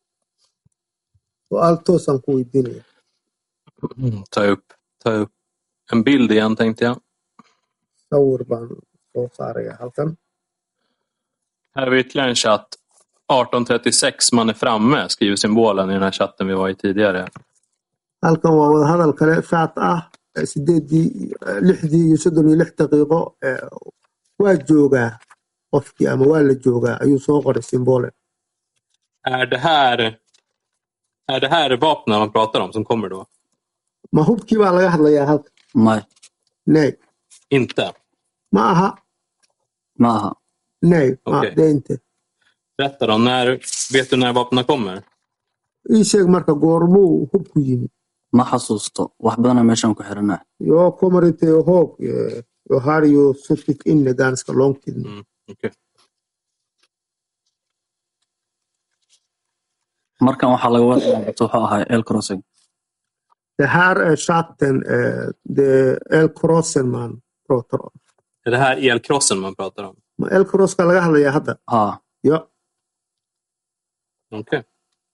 Speaker 3: Och allt som ku weydiinaya
Speaker 5: Mm, ta upp, ta upp en bild igen tänkte jag.
Speaker 3: sawir baan soo saaraya halkan.
Speaker 5: Här har vi ytterligare en chatt. arton trettiosex, man är framme, skriver symbolen i den här chatten vi var i tidigare.
Speaker 3: halkan waa wada hadal kale saat ah sideedii lixdii iyo soddon iyo lix daqiiqo waa joogaa qofkii ama waa la joogaa ayuu soo qoray symbolen.
Speaker 5: Är det här är det här vapnen man pratar om som kommer då?
Speaker 3: ma hubkii baa laga hadlayaa halkan
Speaker 4: may
Speaker 3: nej
Speaker 5: Inte?
Speaker 3: ma aha
Speaker 4: ma aha
Speaker 3: nej ma
Speaker 5: Okej.
Speaker 3: det är inte.
Speaker 5: Berätta då, när, vet du när vapnen kommer?
Speaker 3: ii sheeg marka goormuu hubku yimid
Speaker 4: ma xasuusto wax badan meeshan ku xiranaa
Speaker 3: jag kommer inte ihåg eh, jag har ju suttit inne ganska lång tid nu.
Speaker 5: Mm, okay.
Speaker 4: markan waxa laga wadaa wuxuu ahaa elcrossing
Speaker 3: det här är chatten eh, det elcrossen man pratar om.
Speaker 5: Är det här elkrossen man pratar om?
Speaker 3: ma elcross ka laga hadlayaa hadda
Speaker 4: ha
Speaker 3: ja
Speaker 5: Okej. Okay.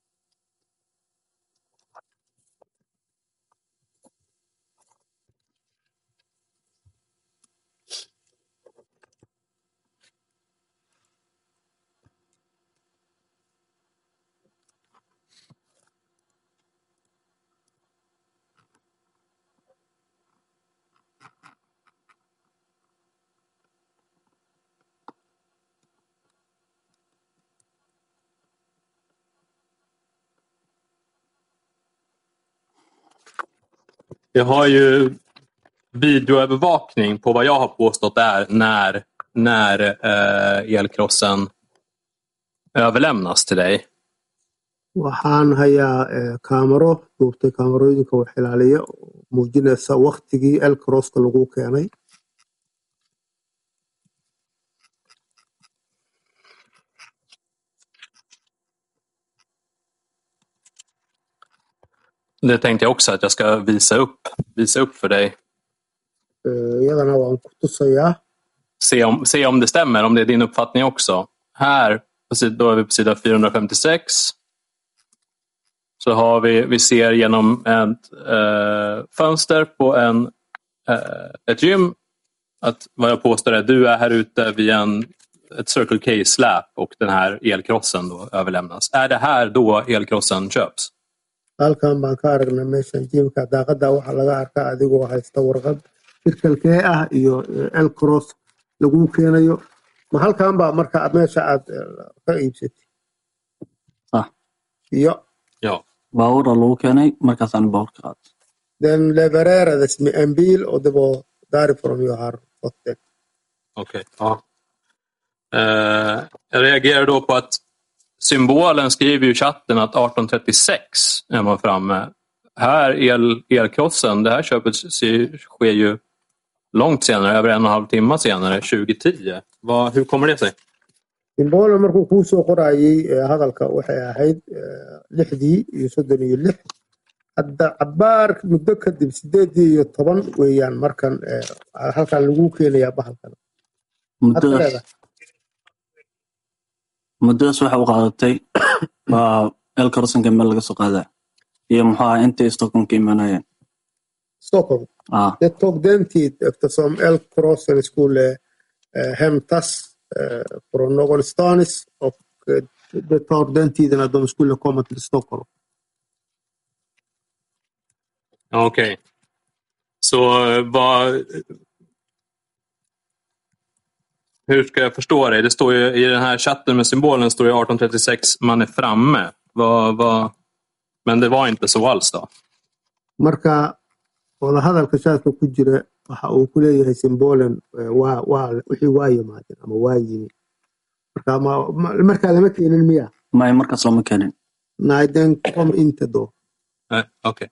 Speaker 5: Jag har ju videoövervakning på vad jag har påstått är när, när eh, elkrossen överlämnas till dig.
Speaker 3: waxaan hayaa kaamaro duubtay kaamarooyinka wax ilaaliya muujinaysa waqtigii elcrosska lagu keenay
Speaker 5: Det tänkte jag också att jag ska visa upp, visa upp för dig.
Speaker 3: iyadana waan ku tusayaa.
Speaker 5: Se om, se om det stämmer, om det är din uppfattning också. Här, då är vi på sida fyrahundrafemtiosex. Så har vi, vi ser genom ett eh, fönster på en, eh, ett gym att vad jag påstår är du är här ute vid en, ett Circle K-släp och den här elkrossen då överlämnas. Är det här då elkrossen köps?
Speaker 3: halkan baan ka aragnaa meeshan jimka daaqada waxaa laga arkaa adigoo haysta warqad cirkalkee ah iyo elcross lagu keenayo ma halkan baa marka aad meesha aad ka iibsatay
Speaker 4: ah
Speaker 3: iyo
Speaker 5: ja
Speaker 4: baawur lagu keenay markaasaan baawur ka qaaday
Speaker 3: den levererades med en bil och det var därifrån jag har fått det.
Speaker 5: Okej, okay, ja. Uh, jag reagerar då på att symbolen skriver ju i chatten att arton trettiosex är man framme. Här el, elkrossen, det här köpet sker ju långt senare, över en och en halv timme senare, tjugo tio. Vad, hur kommer det sig?
Speaker 3: Symbolen markuu kuu soo qorayay hadalka waxay ahayd lixdii iyo soddon iyo lix hadda cabaar muddo kadib sideedii iyo toban weeyaan markan halkan lagu keenayaa bahalkan
Speaker 4: muddadaas muddadaas waxa u qaadatay waa elcrossinka meel laga soo qaadaa iyo muxuu ahaa intay Stockholm ka imanayeen
Speaker 3: Stockholm
Speaker 4: ah
Speaker 3: det tog den tid eftersom elcrossen skulle hämtas från någonstans och det tar den tiden att de skulle komma till Stockholm.
Speaker 5: Okej. Okay. Så vad... Hur ska jag förstå det? Det står ju i den här chatten med symbolen står ju arton trettiosex man är framme. Vad, vad... Men det var inte så alls då.
Speaker 3: Marka wala hadalka shaadka ku jira waxa uu ku leeyahay symbolen waa waa wixii waa yimaadeen ama waa yimi marka ma marka lama keenin miya
Speaker 4: ma markaas lama keenin
Speaker 3: naiden kom inte då
Speaker 5: eh okej.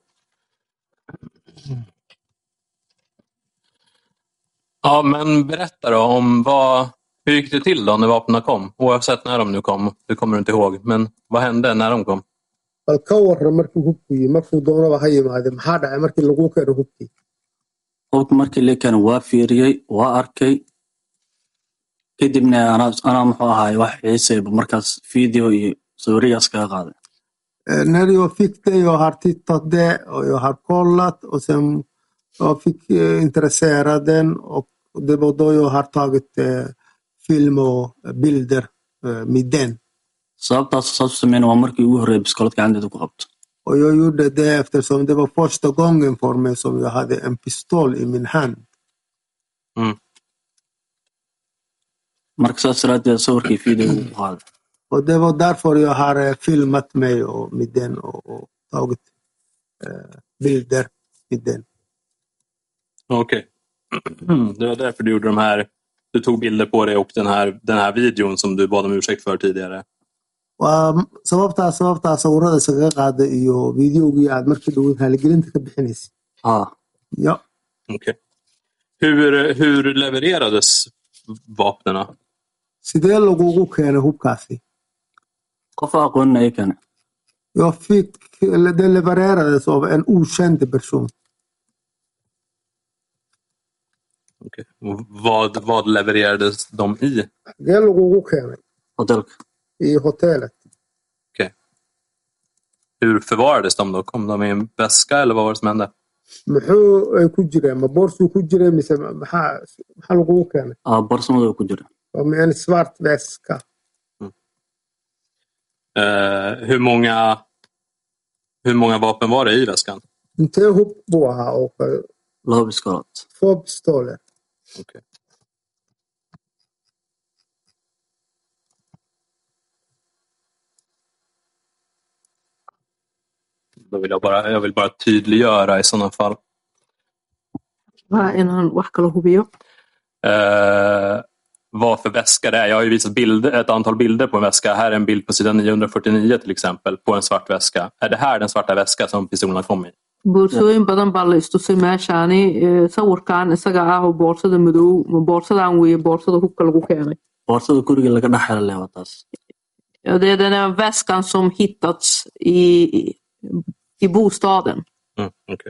Speaker 5: Ja, men berätta då om vad hur gick det till då när vapnen kom? Oavsett när de nu kom, det kommer du inte ihåg, men vad hände när de kom?
Speaker 3: bal ka warram markuu hubkii markuu doonaba ha yimaade maxaa dhacay markii lagu keeno hubkii
Speaker 4: hubka markii la keeno waa fiiriyay waa arkay kadibna ana ana muxuu ahaay wax xiisay markaas video iyo sawiryaas ka qaaday
Speaker 3: när jag fick det jag har tittat det och jag har kollat och sen jag fick intresserad den och det var då jag har tagit eh, film och bilder eh, med den.
Speaker 4: sababtaas sababtaas waa markii ugu horeeyay biskoladka gacantayda ku qabto
Speaker 3: och jag gjorde det eftersom det var första gången för mig som jag hade en pistol i min hand.
Speaker 5: Mm.
Speaker 4: marka saas raadiyay sawirkii video qaad
Speaker 3: och det var därför jag har filmat mig och med den och, och tagit eh, bilder med den.
Speaker 5: Okej. Okay. Det var därför du gjorde de här du tog bilder på det och den här den här videon som du bad om ursäkt för tidigare.
Speaker 3: waa sababta sababta sawirada isaga qaaday iyo videogii aad markii dhow haligelinta ka bixinaysay
Speaker 4: ah
Speaker 3: ja
Speaker 5: okej okay. hur hur levererades vapnen?
Speaker 3: sidee lagugu keenay hubkaasi
Speaker 4: qof aqoon ay kana
Speaker 3: jag fick det levererades av en okänd person.
Speaker 5: Okej. Okay. Vad vad levererades de i?
Speaker 3: Det lagugu keenay
Speaker 4: hotell
Speaker 3: i hotellet.
Speaker 5: Okej. Okay. Hur förvarades de då? Kom de i en väska eller vad var det som hände?
Speaker 3: muxuu ay ku jireen ma boorsu ku jireen mise maxaa maxaa lagugu keenay
Speaker 4: ah borsumada ku jira
Speaker 3: waa en svart väska.
Speaker 5: Mm. Uh, hur många hur många vapen var det i väskan?
Speaker 3: Intee hub buu ahaa oo
Speaker 4: laba biskoolad
Speaker 3: två pistoler.
Speaker 5: Okej. Okay. Då vill jag bara jag vill bara tydliggöra i sådana fall.
Speaker 2: Vad innan wax kala hubiyo?
Speaker 5: Eh, vad för väska det är. Jag har ju visat bilder, ett antal bilder på en väska. Här är en bild på sidan niohundrafyrtionio till exempel på en svart väska. Är det här den svarta väska som pistolerna kom i?
Speaker 2: Boorsooyin badan baa la istusay meeshaani sawirkan isaga ah oo boorsada madow ma boorsadan weeye boorsada hubka lagu keenay
Speaker 4: boorsada guriga laga dhaxay leewataas
Speaker 2: ja det är den väskan som hittats i
Speaker 6: i bostaden.
Speaker 5: Mm, okay.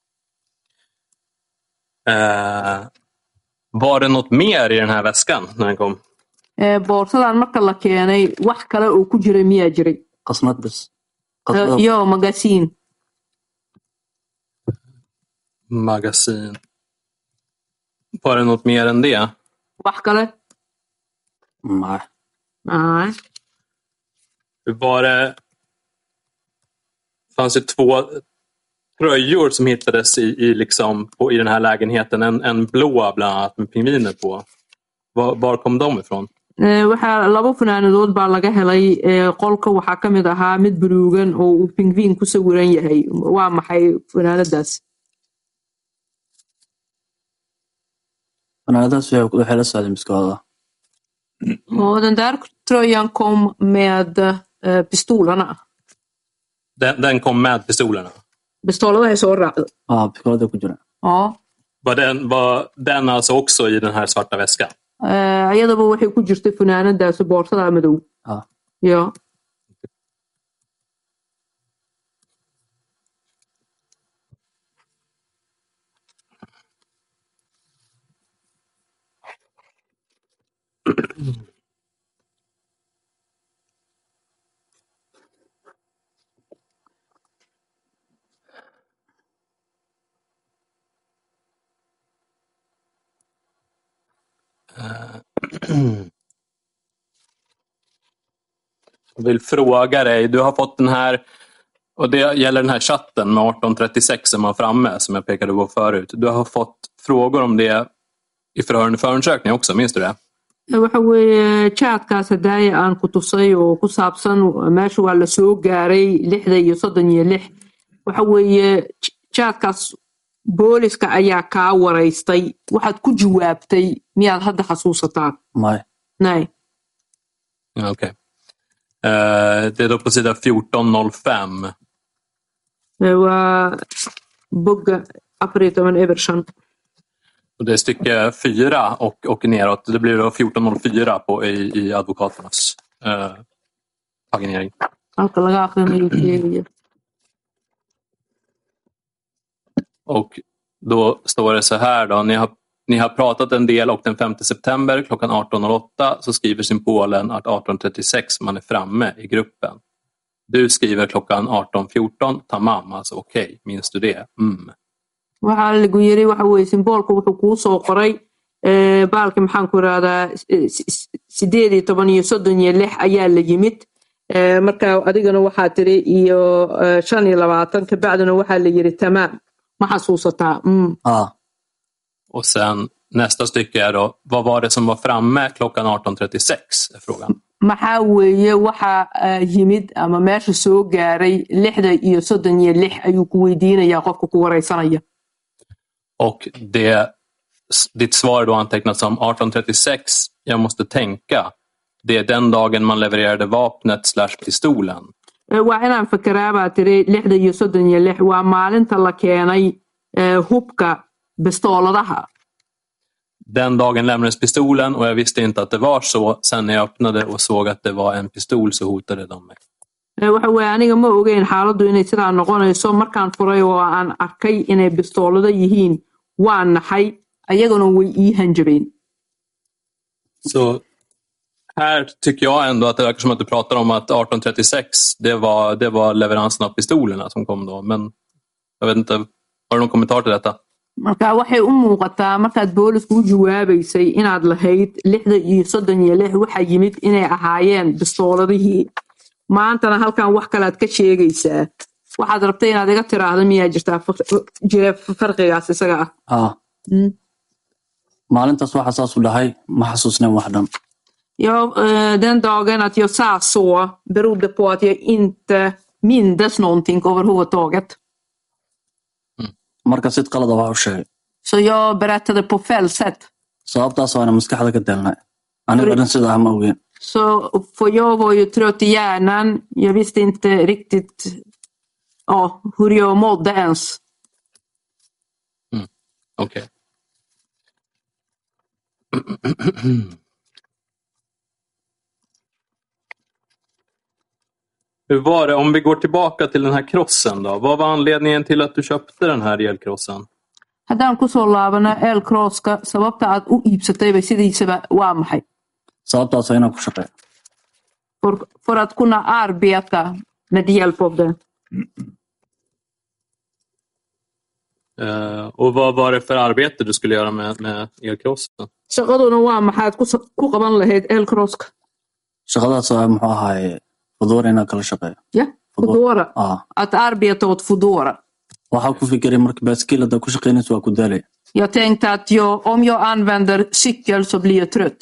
Speaker 5: eh, Var det något mer i den här väskan när den kom?
Speaker 6: Eh, boorsadan marka la keenay wax kale oo ku jiray miyaa jiray?
Speaker 4: qasnad bas
Speaker 6: Eh,
Speaker 4: qasnad
Speaker 6: iyo magasiin.
Speaker 5: Magasin. Var det något mer än det?
Speaker 6: Wax kale?
Speaker 4: nej
Speaker 6: Nej.
Speaker 5: Var det... fanns det två tröjor som hittades i, i, liksom, på, i den här lägenheten. En, en blå bland annat med pingviner på. Var, var kom de ifrån?
Speaker 6: Eh, waxaa laba funaanadood baa laga helay eh, qolka waxaa ka mid ahaa mid buluugan oo uu pingviin ku sawiran yahay. Waa maxay funaanadaas?
Speaker 4: fanaanadaas waxay waxay la socdeen miskooda
Speaker 6: Och den där tröjan kom med eh, pistolerna.
Speaker 5: Den, den kom med pistolerna.
Speaker 6: Pistolerna är så raacda.
Speaker 4: ah biskoolada ku jira
Speaker 6: Ja.
Speaker 5: Var den, var den alltså också i den här svarta väskan?
Speaker 6: Eh, iyadaba waxay ku jirtay funaanadaas boorsada madow.
Speaker 4: ah
Speaker 6: Ja.
Speaker 5: Jag vill fråga dig, du har fått den här, och det gäller den här chatten med arton trettiosex som var framme, som jag pekade på förut. Du har fått frågor om det i förhörande förundersökning också, minns du det?
Speaker 6: waxa weeye chatkaas hadaaye aan ku tusay oo ku saabsan meesha waa la soo gaaray lixda iyo soddon iyo lix. Waxa weeye chatkaas booliska ayaa kaa waraystay. Waxaad ku jawaabtay miyaad hadda xasuusataa?
Speaker 4: nej
Speaker 6: Nej.
Speaker 5: Ja, okej. Eh, det är då på sida fjorton noll fem.
Speaker 6: Eh, Waa bogga afar iyo toban över shan.
Speaker 5: Och det är stycke fyra och, och neråt. Det blir då fjorton noll fyra på, i, i advokaternas eh, paginering.
Speaker 6: Halka laga aqrinayo sheegaya.
Speaker 5: Och då står det så här då. Ni har, ni har pratat en del och den femte september klockan arton noll åtta så skriver symbolen att arton trettiosex man är framme i gruppen. Du skriver klockan arton fjorton tamam, alltså okej. Okay. Minns du det? Mm.
Speaker 6: Waxaa lagu yiri waxa weeye simboolka wuxuu kuu soo qoray ee baalka maxaan ku raada sideed iyo toban iyo soddon iyo lix ayaa la yimid ee marka adigana waxaa tiri iyo shan iyo labaatan ka bacdina waxaa la yiri tamaam ma xasuusataa mm.
Speaker 4: ah
Speaker 5: Och sen nästa stycke är då, vad var det som var framme klockan arton trettiosex är frågan.
Speaker 6: maxaa weeye waxa yimid ama meesha soo gaaray lixda iyo soddon iyo lix ayuu ku weydiinayaa qofka ku wareysanaya.
Speaker 5: Och det, ditt svar då antecknas som arton trettiosex, jag måste tänka. Det är den dagen man levererade vapnet slash pistolen.
Speaker 6: Waa inaan fikiraa baa tiri lixda iyo soddon iyo lix waa maalinta la keenay hubka pistooladaha.
Speaker 5: Den dagen lämnades pistolen och jag visste inte att det var så. Sen när jag öppnade och såg att det var en pistol så hotade de mig.
Speaker 6: Waxa weeye aniga ma ogeyn xaaladdu inay sidaa noqonayso markaan furay oo aan arkay inay pistoolada yihiin waa naxay ayaguna way ii hanjabeen.
Speaker 5: Så här tycker jag ändå att det verkar som att du pratar om att arton trettiosex det var, det var leveransen av pistolerna som kom då. Men jag vet inte, har du någon kommentar till detta?
Speaker 6: Marka waxay u muuqataa markaad boolisku u jawaabaysay inaad lahayd lixda iyo soddon iyo lix waxa yimid inay ahaayeen pistooladihii. Maantana halkan wax kale aad ka sheegaysaa. Waxaad rabtay inaad iga tiraahdo miyaa jirtaa jira farqigaas isaga ah.
Speaker 4: ah maalintaas waxa saas u dhahay ma xasuusneen wax dhan.
Speaker 6: Ja, den dagen att jag sa så berodde på att jag inte mindes någonting överhuvudtaget.
Speaker 4: Mm. Marka sid qalad waa u sheegay.
Speaker 6: Så jag berättade på fel sätt.
Speaker 4: Sababtaas waa maskaxda ka delnay. Aniga dhan sida ma ogeyn.
Speaker 6: Så för jag var ju trött i hjärnan. Jag visste inte riktigt ja, hur jag mådde ens.
Speaker 5: Mm. Okej. Okay. Hur var det, om vi går tillbaka till den här krossen då? Vad var anledningen till att du köpte den här elkrossen?
Speaker 6: haddaan kusoo laabana elcrosska sababta aad u iibsatayba sidiisaba waa maxay
Speaker 4: sababtaas inaan ku shaqeeyo
Speaker 6: for, for att kunna arbeta med hjälp av den.
Speaker 5: Uh, och vad var det för arbete du skulle göra med, med elkrossen?
Speaker 6: shaqaduna waa maxaad ku ku qaban lahayd elcrosska
Speaker 4: shaqadaas waa muxuu ahaay Foodora inaan kala shaqeeyo
Speaker 6: ja Foodora
Speaker 4: ah
Speaker 6: att arbeta åt Foodora.
Speaker 4: waxaan ku fikiray markii baaskiilada ku shaqeynayso waa ku daalay
Speaker 6: Jag tänkte att jag, om jag använder cykel så blir jag trött.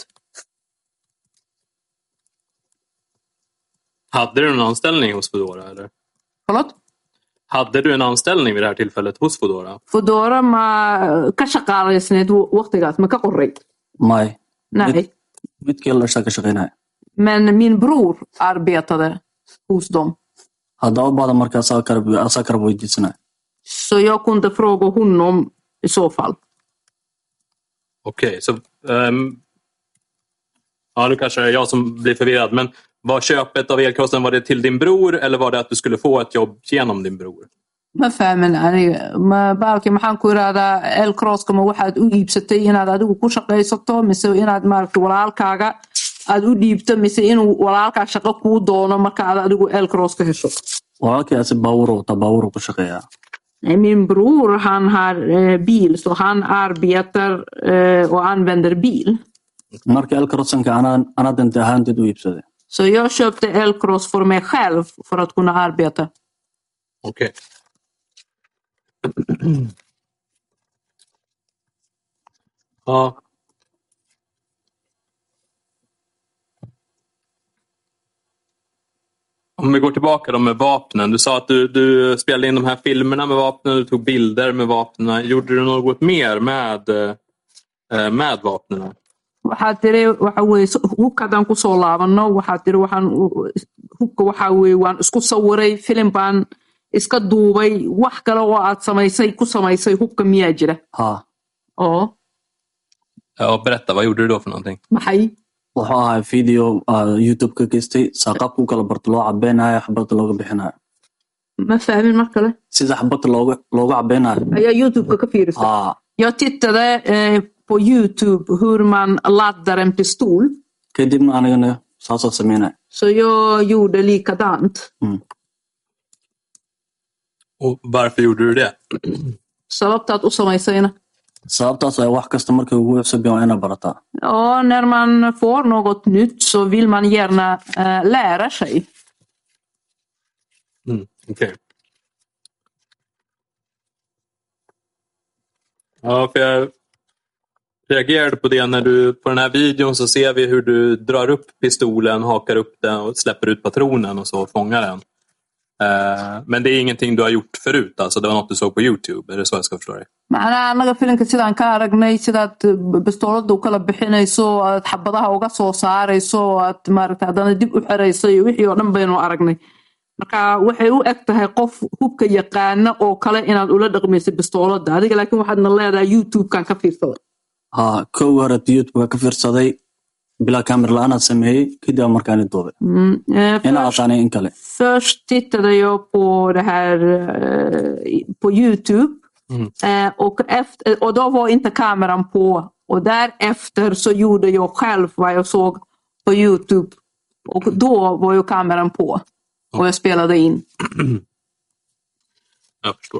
Speaker 5: Hade du en anställning hos Foodora eller?
Speaker 6: Förlåt?
Speaker 5: Hade du en anställning vid det här tillfället hos Foodora?
Speaker 6: Foodora ma ka shaqaalaysneed waqtigaas ma ka qoray?
Speaker 4: may
Speaker 6: Nej.
Speaker 4: mid kale la shaqo shaqeynay
Speaker 6: Men min bror arbetade hos dem.
Speaker 4: haddaba baada markaas asaa karab weydiisanay
Speaker 6: Så jag kunde fråga honom i så fall.
Speaker 5: Okej, okay, så um, ja, nu kanske det är jag som blir förvirrad, men var köpet av elkrossen, var det till din bror eller var det att du skulle få ett jobb genom din bror?
Speaker 6: Ma fahmin aniga ma baalki maxaan ku iraahdaa elcrosska ma waxaad u iibsatay inaad adigu ku shaqaysato mise inaad maaragtay walaalkaaga aad u dhiibto mise inuu walaalkaa shaqo kuu doono marka aad adigu elcrosska hesho
Speaker 4: walaalkaasi baawur wata baawur ku shaqeeyaa
Speaker 6: Min bror han har eh, bil så han arbetar eh, och använder bil.
Speaker 4: marka elcrossanka anaa anaa danta ahaanteed u iibsaday
Speaker 6: Så jag köpte elcross för mig själv för att kunna arbeta.
Speaker 5: Okej. Okay. Ja. Om vi går tillbaka då med vapnen. Du sa att du, du spelade in de här filmerna med vapnen, du tog bilder med vapnen. Gjorde du något mer med, eh, med vapnen?
Speaker 6: waxaa tiri waxa weeye hubkadan ku soo laabano waxaa tiri waxaan hubka waxa weeye waan isku sawiray film baan iska duubay wax kale oo aad samaysay ku samaysay hubka miyaa jira
Speaker 4: ha
Speaker 6: oo
Speaker 5: Ja, berätta, vad gjorde du då för någonting?
Speaker 6: maxay
Speaker 4: wuxuu ahaa video youtube ka geystay saaqabku kala barto loo cabeynayo xabad looga bixinayo
Speaker 6: ma fahmin mar kale
Speaker 4: sida xabad looga looga cabeynayo
Speaker 6: ayaa youtube ka fiirisay
Speaker 4: ah
Speaker 6: jag tittade eh, på YouTube hur man laddar en pistol.
Speaker 4: kadibna anigana saasoo sameynay
Speaker 6: Så jag gjorde likadant.
Speaker 4: mm.
Speaker 5: Och varför gjorde du det?
Speaker 6: Sababta aad u samaysayna
Speaker 4: sababtaas ay wax kasta markay ugu cusub yahay ina barataa
Speaker 6: ja, när man får något nytt så vill man gärna eh, lära sig.
Speaker 5: Mm, okej. Okay. Ja, för jag reagerade på det när du, på den här videon så ser vi hur du drar upp pistolen, hakar upp den och släpper ut patronen och så fångar den. Uh, men det är ingenting du har gjort förut, alltså det var något du såg på YouTube, är det så jag ska förstå det?
Speaker 6: macnaha anaga filimka sidaan ka aragnay sidaad bistoolada u kala bixinayso aad xabadaha uga soo saarayso aad maaragtay haddana dib u xirayso iyo wixii oo dhan baynu aragnay marka waxay u eg tahay qof hubka yaqaana oo kale inaad ula dhaqmayso bistoolada adiga laakiin waxaadna leedahay YouTube-kan ka fiirsaday
Speaker 4: ha kow hore youtube ka fiirsaday bila kamera la'aan sameeyay kadib markaan duubay
Speaker 6: mm, eh,
Speaker 4: ina
Speaker 6: först,
Speaker 4: aqaanay in kale
Speaker 6: först tittade jag på det här eh, på YouTube.
Speaker 5: Mm.
Speaker 6: Eh, och, efter, och då var inte kameran på och därefter så gjorde jag själv vad jag såg på YouTube och då var ju kameran på och jag spelade in.
Speaker 5: Jag förstår.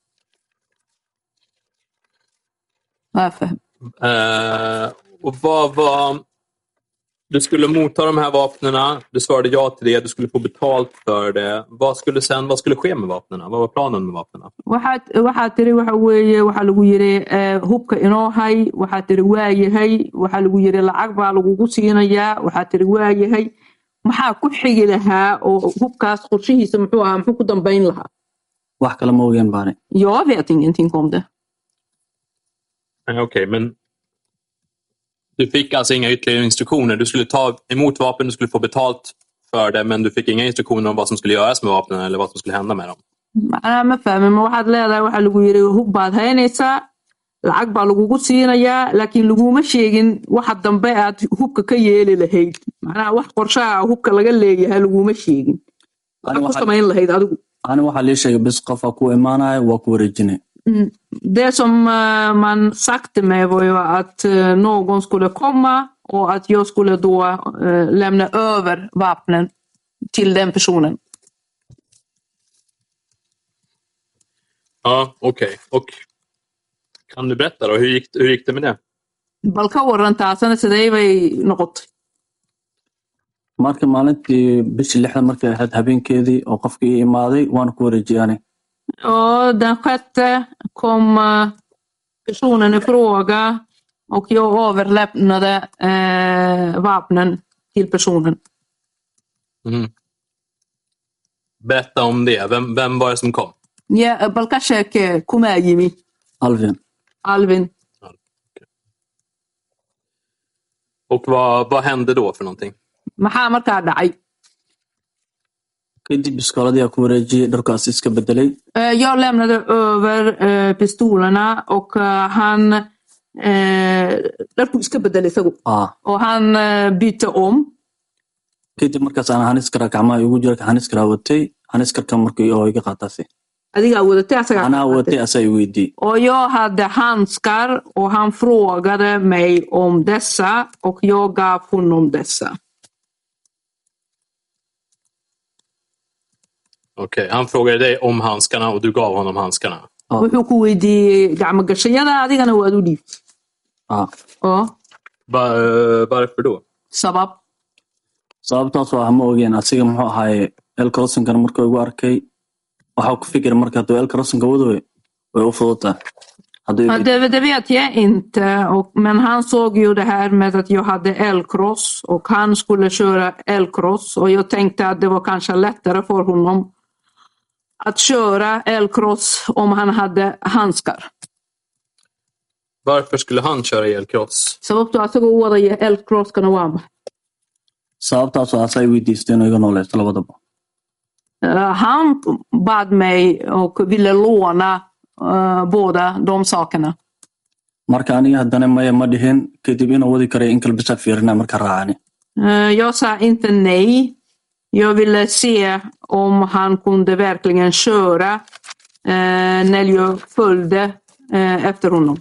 Speaker 6: Varför?
Speaker 5: Uh, och vad var... Du skulle motta de här vapnena, du svarade ja till det, du skulle få betalt för det. Vad skulle sen, vad skulle ske med vapnena? Vad var planen med vapnena?
Speaker 6: waxaad waxaad tiri waxa weeye waxa lagu yiri hubka inoo hay waxaad tiri waayahay waxa lagu yiri lacag baa lagugu siinayaa waxaad tiri waayahay maxaa ku xigi lahaa oo hubkaas qorshihiisa muxuu ahaa muxuu ku dambeyn lahaa
Speaker 4: wax kale ma ogeyn baane
Speaker 6: jag vet ingenting om det.
Speaker 5: Okej, okay, men du fick alltså inga ytterligare instruktioner. Du skulle ta emot vapen, du skulle få betalt för det, men du fick inga instruktioner om vad som skulle göras med vapnen eller vad som skulle hända med dem.
Speaker 6: macnaha ma fahmin ma waxaad leedahay waxa lagu yiri hub baad haynaysaa lacag baa lagugu siinayaa laakiin laguma sheegin waxa dambe aad hubka ka yeeli lahayd macnaha wax qorshaha hubka laga leeyahay laguma sheegin waxaa ku samayn lahayd adigu
Speaker 4: ani waxaa lii sheegay bis qofa ku imaanaya waa ku wareejinay.
Speaker 6: Det som uh, man sagt till mig var ju att uh, någon skulle komma och att jag skulle då uh, lämna över vapnen till den personen.
Speaker 5: Ja, okej. Okay. Och kan du berätta då, hur gick, hur gick det med det?
Speaker 6: bal ka waran taasana sidee bay noqotay?
Speaker 4: marka maalintii bishii lixda markay ahayd habeenkeedii oo qofkii imaaday waan ku wareejiyay.
Speaker 6: Ja, den sjätte kom uh, personen i fråga och jag överlämnade uh, vapnen till personen.
Speaker 5: Mm. Berätta om det. Vem, vem var det som kom?
Speaker 6: Ja, bal ka sheeke kuma yimi
Speaker 4: Alvin.
Speaker 6: Alvin.
Speaker 5: Okay. Och vad, vad hände då för någonting?
Speaker 6: maxaa markaa dhacay?
Speaker 4: kadib iskooladii ku wareejiyay dharkaas iska bedelay.
Speaker 6: Uh, jag lämnade över uh, pistolerna och uh, han uh, dharku iska bedelay isagu
Speaker 4: ah
Speaker 6: och han uh, bytte om.
Speaker 4: kadib markaas aan haniskara gacmaha igu jira haniskara watay haniskarka markii oo iga qaatay
Speaker 6: adiga wadatay asaga
Speaker 4: ana watay asay weydii
Speaker 6: och jag hade handskar och han frågade mig om dessa och jag gav honom dessa.
Speaker 5: Okej, okay. Han frågade dig om handskarna och du gav honom handskarna.
Speaker 6: wuxuu ku weydiiyey gacmo gashayada adigana waad u dhiibtay.
Speaker 4: ah
Speaker 6: oo
Speaker 5: Va, varför då?
Speaker 6: sabab
Speaker 4: sababtaas waa ma ogeen asiga muxuu ahaay el crossing-kan markuu igu arkay waxa ku fikir marka uu el crossing wado way u fududaa.
Speaker 6: Ja, det, det vet jag inte, och, men han såg ju det här med att jag hade elcross och han skulle köra elcross och jag tänkte att det var kanske lättare för honom att köra elcross om han hade handskar.
Speaker 5: Varför skulle han köra elcross?
Speaker 6: Sababtu asagu u wadaya elcrosskana waa maxay?
Speaker 4: sababtaas waa asay weydiisteen oo iga nooleesto labadaba.
Speaker 6: Uh, han bad mig och ville låna uh, båda de sakerna.
Speaker 4: marka aniga haddana maya ma dhihin kadib inuu wadi karay in kalbisa fiirina marka raacani.
Speaker 6: Uh, jag sa inte nej. Jag ville se om han kunde verkligen köra uh, när jag följde uh, efter honom.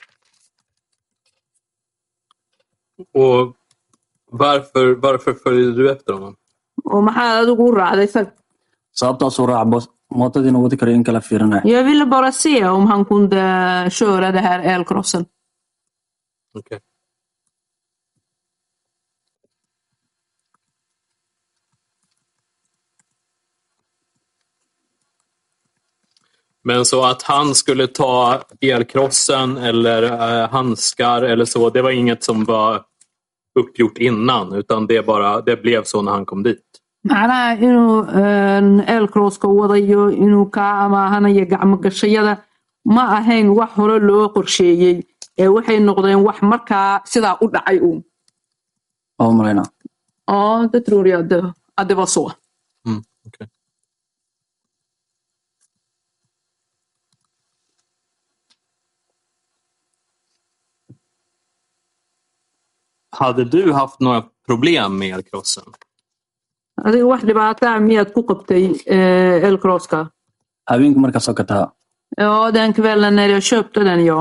Speaker 5: Och varför, varför följde du efter honom?
Speaker 6: Och maxaa adigu u raacday isaga?
Speaker 4: sababtaas uu raac boos mootadii inuu wadi karay in kala fiirina.
Speaker 6: Jag ville bara se om han kunde köra det här elcrossen.
Speaker 5: Okej. Okay. Men så att han skulle ta elcrossen eller uh, handskar eller så, det var inget som var uppgjort innan, utan det bara det blev så när han kom dit.
Speaker 6: macnaha inuu elcrosska wadayo inuu ka amaahanayo gacmo gashayada ma ahayn wax hore loo qorsheeyey ee waxay noqdeen wax markaa sidaa u dhacay uun.
Speaker 4: oo marayna.
Speaker 6: Ja, det tror jag det, att det var så.
Speaker 5: Mm, okay. Hade du haft några problem med elcrossen?
Speaker 6: adiga wax dhibaato ah miyaad ku qabtay elcrosska?
Speaker 4: habeenkii markaa soo gataa.
Speaker 6: Ja, den kvällen när jag köpte den, ja.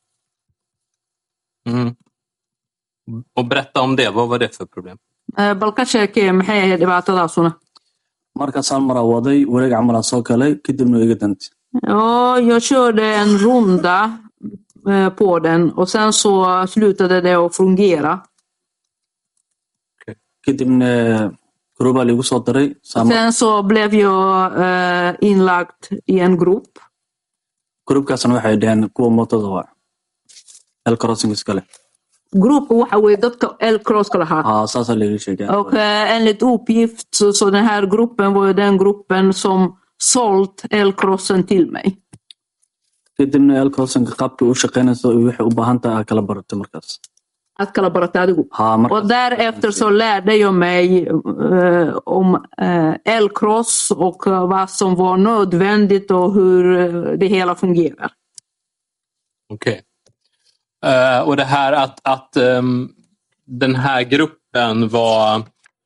Speaker 5: Mm. Och berätta om det, vad var det för problem?
Speaker 6: bal ka sheekee maxay ahayd dhibaatadaasuna?
Speaker 4: markaas hal mar waday wareeg camal soo galay kadibna iga dantay.
Speaker 6: Ja, jag körde en runda eh, på den och sen så slutade det att fungera.
Speaker 5: Okay.
Speaker 4: kadibna gruuba ligu soo daray.
Speaker 6: Sen så blev jag eh, inlagt i en grupp.
Speaker 4: gruubkaasna waxay dhaheen kuwa mootada waa el crossing iskale.
Speaker 6: Grupp waxa way dadka elcrosska lahaa.
Speaker 4: ah saasa laga sheegay.
Speaker 6: Och eh, enligt uppgift så, så den här gruppen var ju den gruppen som sålt elcrossen till mig.
Speaker 4: kadibna el crossing qaabka u shaqeynayso wixii u baahan tahay kala baratay markaas.
Speaker 6: Att kala barata adigu.
Speaker 4: ha markaas.
Speaker 6: Och därefter så lärde jag mig eh, om eh, elcross och vad som var nödvändigt och hur det hela fungerar.
Speaker 5: Okej. Okay. Uh, och det här att, att um, den här gruppen var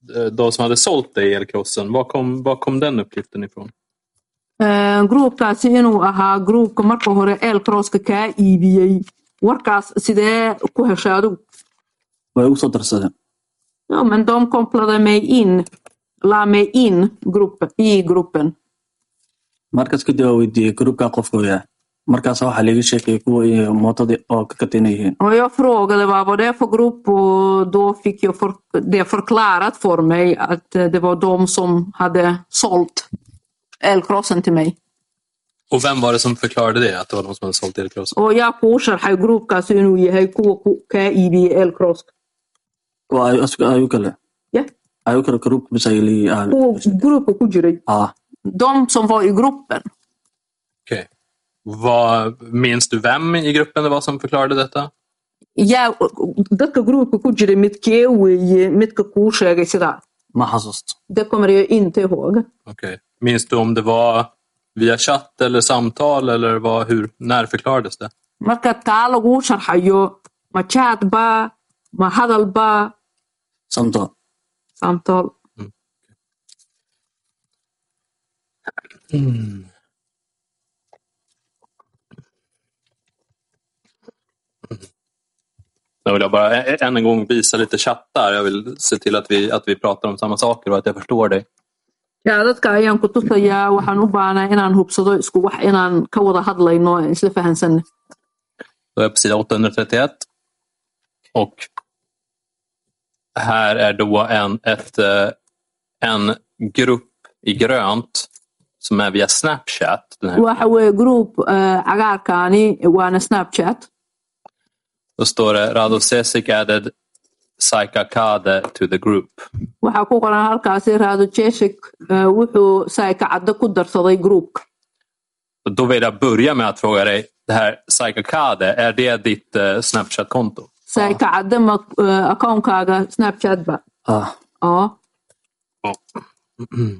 Speaker 5: de som hade sålt dig elkrossen, var kom, var kom den uppgiften ifrån?
Speaker 6: groupkaasi inuu ahaa groupka marka hore elcrosska kaa iibiyey warkaas sidee ku heshay adigu
Speaker 4: way ugu soo darsadeen
Speaker 6: ja men de kopplade mig in la mig in gruppen i gruppen
Speaker 4: markaas kadib waa weydiiyey groupka qofka yaa markaas waxa laga sheekay kuwa iyo mootadii oo ka katinayeen
Speaker 6: och jag frågade vad var det för grupp och då fick jag för, det förklarat för mig att det var de som hade sålt elcrossen till mig.
Speaker 5: Och vem var det som förklarade det, att det var de som hade sålt elcrossen?
Speaker 6: Och jag kuusar hay groupkaas inuu yahay kuwa ka iibiyey elcross.
Speaker 4: waa ayu kale
Speaker 6: ja
Speaker 4: ayu kale group bisayli ah
Speaker 6: gruupka ku jiray
Speaker 4: ah
Speaker 6: de som var i gruppen.
Speaker 5: Okej. Okay. Vad minns du vem i gruppen det var som förklarade detta?
Speaker 6: Ja, dadka gruupka ku jiray midkee weeye midka kuu sheegay sidaa
Speaker 4: ma xasuusto
Speaker 6: det kommer jag inte ihåg.
Speaker 5: Okej. Okay. Minns du om det var via chatt eller samtal eller vad, hur, när förklarades det?
Speaker 6: marka taa lagu sharxayo ma chat ba ma hadal ba
Speaker 4: samtal
Speaker 6: samtal
Speaker 5: mm. Mm. Jag vill bara än en gång visa lite chattar. Jag vill se till att vi, att vi pratar om samma saker och att jag förstår dig.
Speaker 6: Ja, dadka ayaan ku tusayaa waxaan u baahnaa inaan hubsado isku wax inaan ka wada hadlayno isla fahansan.
Speaker 5: Då är jag på sida åttahundratrettioett. Och här är då en, ett, en grupp i grönt som är via Snapchat. Den här.
Speaker 6: Waxa weeye group cagaarkaani waana Snapchat.
Speaker 5: Då står det Rado Cesic added Saika Kade to the group.
Speaker 6: Waxa ku qoran halkaasi Rado Cesic wuxuu Saika Kade ku darsaday group.
Speaker 5: Och då vill jag börja med att fråga dig, det här Saika Kade, är det ditt uh, Snapchat-konto?
Speaker 6: Saika Kade ma uh, account-kaaga Snapchat ba?
Speaker 4: ah
Speaker 6: ja.
Speaker 5: Oh. Mm.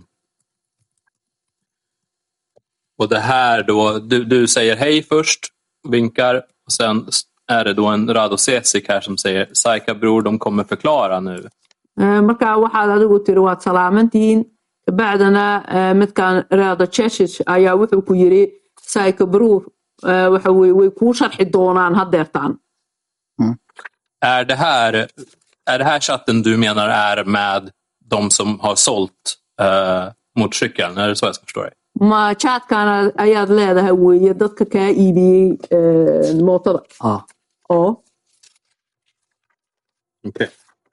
Speaker 5: Och det här då, du, du säger hej först, vinkar, och sen är det då en Rado Cesic här som säger Saika bror, de kommer förklara nu.
Speaker 6: Marka waxaad adigu tiri waad salaamantiin bacdana midkan Rado Cesic ayaa wuxuu ku yiri Saika bror waxa way way ku sharxi doonaan hadeertaan.
Speaker 5: Är det här är det här chatten du menar är med de som har sålt uh, motorcykeln? Är det så jag ska förstå dig?
Speaker 6: Ma chatkana ayaad leedahay weeye dadka ka iibiyay mootada.
Speaker 4: ah
Speaker 6: oo
Speaker 5: okej.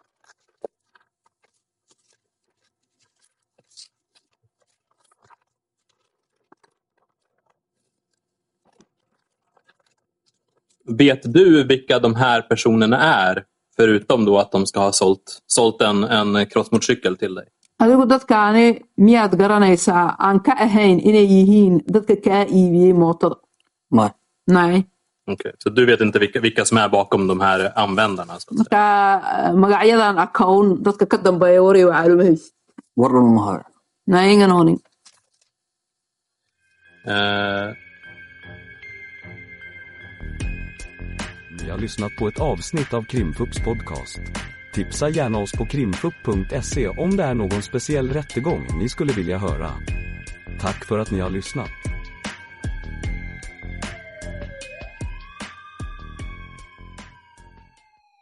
Speaker 5: Vet du vilka de här personerna är, förutom då att de ska ha sålt, sålt en, en crossmotorcykel till dig?
Speaker 6: adigu dadkaani miyaad garanaysaa aan ka ahayn inay yihiin dadka ka iibiyay mootada?
Speaker 4: nej
Speaker 6: nej.
Speaker 5: Okej, så du vet inte vilka, vilka som är bakom de här användarna? Så att
Speaker 6: säga. Magacyadan account dadka ka dambeeya waray waa caalumahays.
Speaker 4: warran ma har
Speaker 6: nej, ingen aning.
Speaker 5: Uh...
Speaker 1: Ni har lyssnat på ett avsnitt av Krimfupps podcast. Tipsa gärna oss på krimfupp punkt se om det är någon speciell rättegång ni skulle vilja höra. Tack för att ni har lyssnat.